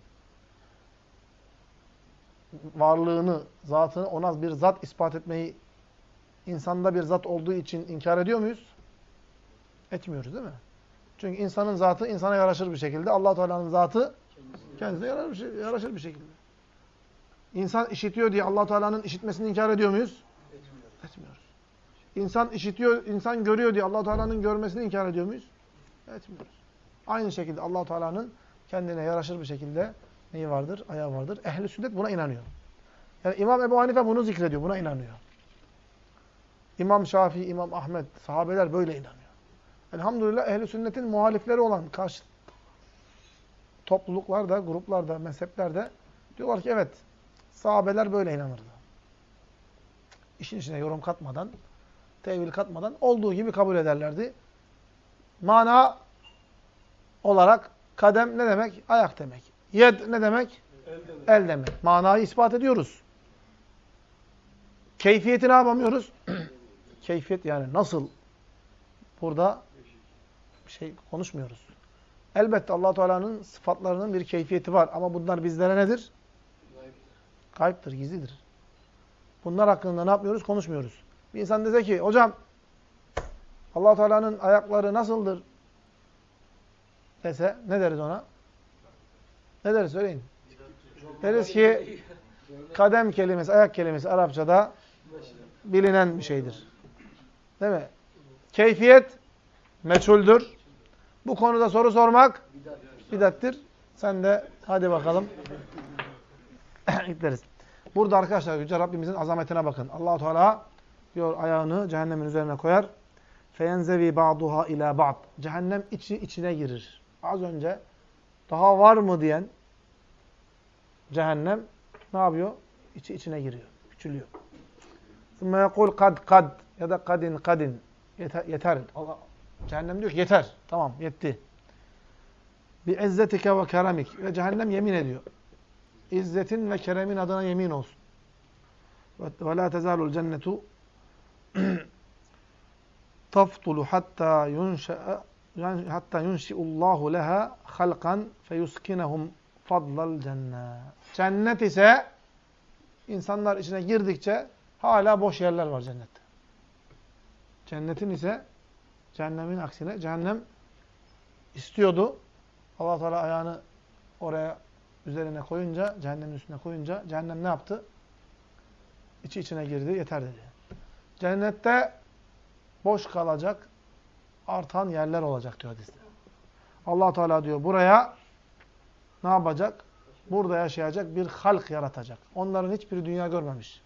varlığını, zatını ona bir zat ispat etmeyi insanda bir zat olduğu için inkar ediyor muyuz? Etmiyoruz değil mi? Çünkü insanın zatı insana yaraşır bir şekilde. Allah Teala'nın zatı kendisine yaraşır bir şekilde. İnsan işitiyor diye Allah Teala'nın işitmesini inkar ediyor muyuz? Etmiyoruz. İnsan işitiyor, insan görüyor diye Allah Teala'nın görmesini inkar ediyor muyuz? Etmiyoruz. Aynı şekilde Allah Teala'nın kendine yaraşır bir şekilde neyi vardır? Ayağı vardır. Ehl-i sünnet buna inanıyor. Yani İmam Ebu Hanife bunu zikrediyor, buna inanıyor. İmam Şafii, İmam Ahmed, sahabeler böyle inanıyor. Elhamdülillah ehl-i sünnetin muhalifleri olan karşı topluluklarda, gruplarda, mezheplerde diyorlar ki evet, Sahabeler böyle inanırdı. İşin içine yorum katmadan, tevil katmadan olduğu gibi kabul ederlerdi. Mana olarak kadem ne demek? Ayak demek. Yed ne demek? El demek. Manayı ispat ediyoruz. Keyfiyeti ne yapamıyoruz? Keyfiyet yani nasıl? Burada bir şey konuşmuyoruz. Elbette Allah Teala'nın sıfatlarının bir keyfiyeti var ama bunlar bizlere nedir? Gayiptir, gizlidir. Bunlar hakkında ne yapmıyoruz? Konuşmuyoruz. Bir insan dese ki, hocam Allah Teala'nın ayakları nasıldır? Dese ne deriz ona? Ne deriz söyleyin? Deriz ki kadem kelimesi, ayak kelimesi Arapçada bilinen bir şeydir. Değil mi? Keyfiyet meçhuldür. Bu konuda soru sormak bidattir. Sen de hadi bakalım gideriz. Burada arkadaşlar Yüce Rabbimizin azametine bakın. Allah-u Teala diyor ayağını cehennemin üzerine koyar. Feyenzevi ba'duha ila ba'd. Cehennem içine girir. Az önce daha var mı diyen cehennem ne yapıyor? İçine giriyor. Küçülüyor. Sümme yekul kad ya da kadin. Yeter. Allah, cehennem diyor ki yeter. Tamam yetti. Bi izzetike ve keremik. Ve cehennem yemin ediyor. İzzetin ve keremin adına yemin olsun. Ve la tezalul cennetu taftulu hatta yunşi'ullahu leha halqan feyuskinehum fadlal cennet. Cennet ise insanlar içine girdikçe hala boş yerler var cennette. Cennetin ise cehennemin aksine cehennem istiyordu. Allah Teala ayağını oraya üzerine koyunca, cehennemin üstüne koyunca cehennem ne yaptı? İçine girdi, yeter dedi. Cennette boş kalacak, artan yerler olacak diyor hadiste. Allah Teala diyor buraya ne yapacak? Burada yaşayacak bir halk yaratacak. Onların hiçbiri dünya görmemiş.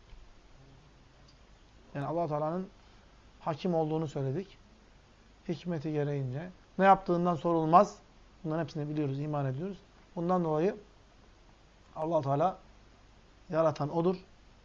Yani Allah Teala'nın hakim olduğunu söyledik. Hikmeti gereğince. Ne yaptığından sorulmaz. Bunların hepsini biliyoruz, iman ediyoruz. Bundan dolayı Allah Teala yaratan odur.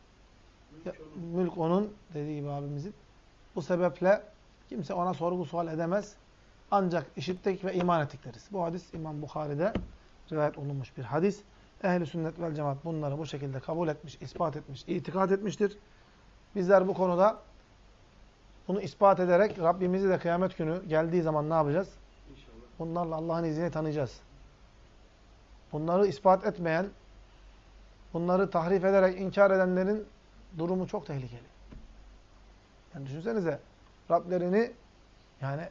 Mülk onun dediği gibi abimizin. Bu sebeple kimse ona sorgu sual edemez. Ancak işittik ve iman ettik deriz. Bu hadis İmam Bukhari'de rivayet olunmuş bir hadis. Ehl-i sünnet vel cemaat bunları bu şekilde kabul etmiş, ispat etmiş, itikad etmiştir. Bizler bu konuda bunu ispat ederek Rabbimizi de kıyamet günü geldiği zaman ne yapacağız? İnşallah. Bunlarla Allah'ın izniyle tanıyacağız. Bunları ispat etmeyen, bunları tahrif ederek inkar edenlerin durumu çok tehlikeli. Yani düşünsenize Rablerini yani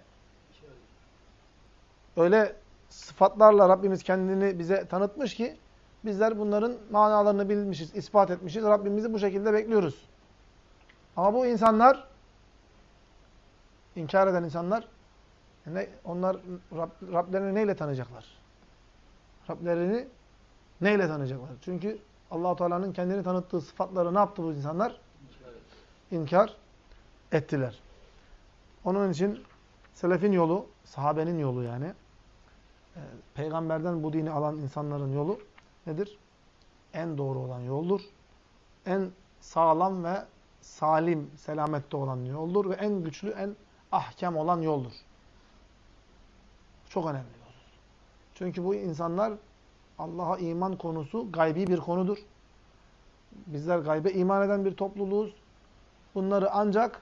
öyle sıfatlarla Rabbimiz kendini bize tanıtmış ki bizler bunların manalarını bilmişiz, ispat etmişiz. Rabbimizi bu şekilde bekliyoruz. Ama bu insanlar, inkar eden insanlar, onlar Rablerini neyle tanıyacaklar? Rablerini neyle tanıyacaklar? Çünkü Allah-u Teala'nın kendini tanıttığı sıfatları ne yaptı bu insanlar? İnkar ettiler. Onun için selefin yolu, sahabenin yolu yani, peygamberden bu dini alan insanların yolu nedir? En doğru olan yoldur. En sağlam ve salim, selamette olan yoldur ve en güçlü, en ahkam olan yoldur. Çok önemli yol. Çünkü bu insanlar Allah'a iman konusu gaybi bir konudur. Bizler gaybe iman eden bir topluluğuz. Bunları ancak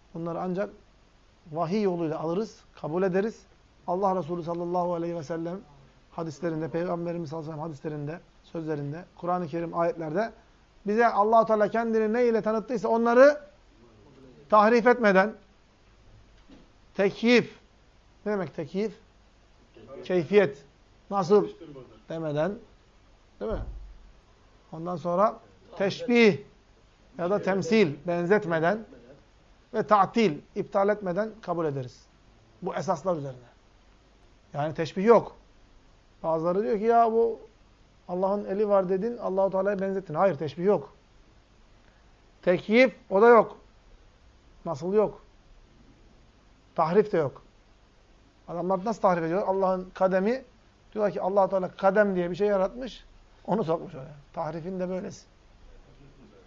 vahiy yoluyla alırız, kabul ederiz. Allah Resulü sallallahu aleyhi ve sellem hadislerinde, Peygamberimiz sallallahu aleyhi ve sellem hadislerinde, sözlerinde, Kur'an-ı Kerim ayetlerde bize Allah-u Teala kendini ne ile tanıttıysa onları tahrif etmeden, tekyif, ne demek tekyif? Keyfiyet, nasıl demeden, değil mi? Ondan sonra teşbih ya da temsil, benzetmeden ve ta'til, iptal etmeden kabul ederiz. Bu esaslar üzerine. Yani teşbih yok. Bazıları diyor ki ya bu Allah'ın eli var dedin, Allah-u Teala'ya benzettin. Hayır, teşbih yok. Tekyif, o da yok. Nasıl yok? Tahrif de yok. Adamlar nasıl tahrif ediyor? Allah'ın kademi, diyorlar ki Allah-u Teala kadem diye bir şey yaratmış, onu sokmuş oraya. Tahrifin de böylesi.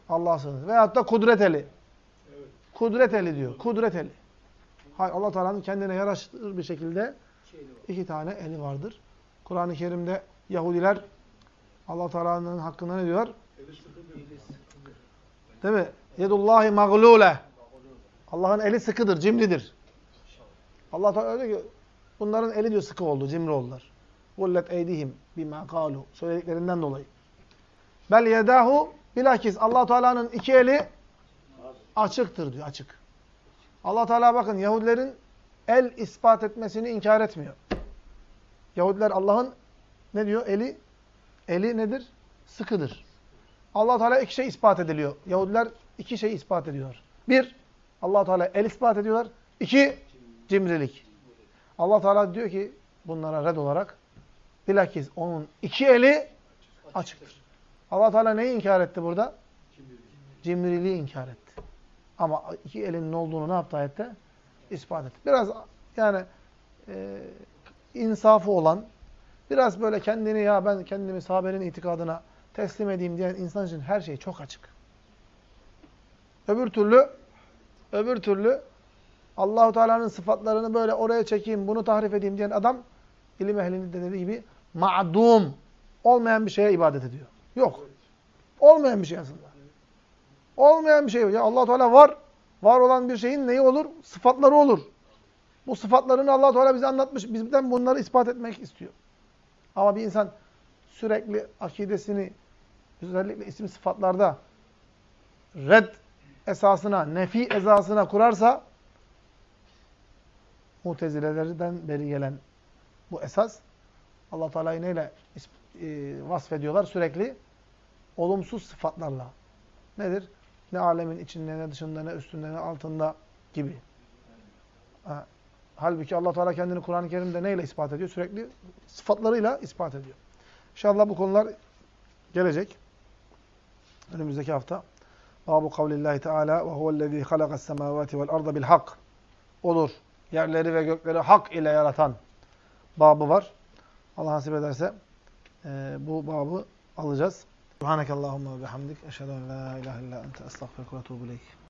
Allah'a sığınır. Veyahut da kudret eli. Kudret eli diyor. Kudret eli. Hayır, Allah Teala'nın kendine yaraşır bir şekilde iki tane eli vardır. Kur'an-ı Kerim'de Yahudiler Allah Teala'nın hakkında ne diyorlar? Değil mi? Yedullahi mağlule. Allah'ın eli sıkıdır, cimridir. Allah Teala diyor ki bunların eli diyor sıkı oldu, cimri oldular. Gullet eydihim bima kalu. Söylediklerinden dolayı. Bel yedahu bilakis Allah Teala'nın iki eli açıktır diyor, açık. Allah Teala bakın Yahudilerin el ispat etmesini inkar etmiyor. Yahudiler Allah'ın ne diyor? Eli nedir? Sıkıdır. Allah Teala iki şey ispat ediliyor. Yahudiler iki şey ispat ediyorlar. Bir, Allah Teala el ispat ediyorlar. İki, cimrilik. Allah Teala diyor ki bunlara red olarak bilakis onun iki eli açıktır. Allah Teala neyi inkar etti burada? Cimriliği inkar etti. Ama iki elinin olduğunu ne yaptı ayette? İspat etti. Biraz yani insafı olan, biraz böyle kendini ya ben kendimi sahabenin itikadına teslim edeyim diyen insan için her şey çok açık. Öbür türlü Allah-u Teala'nın sıfatlarını böyle oraya çekeyim, bunu tahrif edeyim diyen adam ilim ehlinin de dediği gibi ma'dum, olmayan bir şeye ibadet ediyor. Yok. Olmayan bir şey aslında. Olmayan bir şey. Ya Allah Teala var. Var olan bir şeyin neyi olur? Sıfatları olur. Bu sıfatlarını Allah Teala bize anlatmış. Bizden bunları ispat etmek istiyor. Ama bir insan sürekli akidesini özellikle isim sıfatlarda red esasına, nefi esasına kurarsa Mutezilelerden beri gelen bu esas Allah Teala'yı neyle vasfediyorlar? Sürekli olumsuz sıfatlarla. Nedir? Ne alemin içinde, ne dışında, ne üstünde, ne altında gibi. Halbuki Allah Teala kendini Kur'an-ı Kerim'de neyle ispat ediyor? Sürekli sıfatlarıyla ispat ediyor. İnşallah bu konular gelecek. Önümüzdeki hafta. Babu kavlillahi Teala ve huvellezî halakas semâvâti vel arda bil hak. Olur. Yerleri ve gökleri hak ile yaratan babı var. Allah nasip ederse bu babı alacağız. Subhanekallahumma ve bihamdik. Eşhedü en la ilahe illa ente estağfiruke ve etûbü ileyk.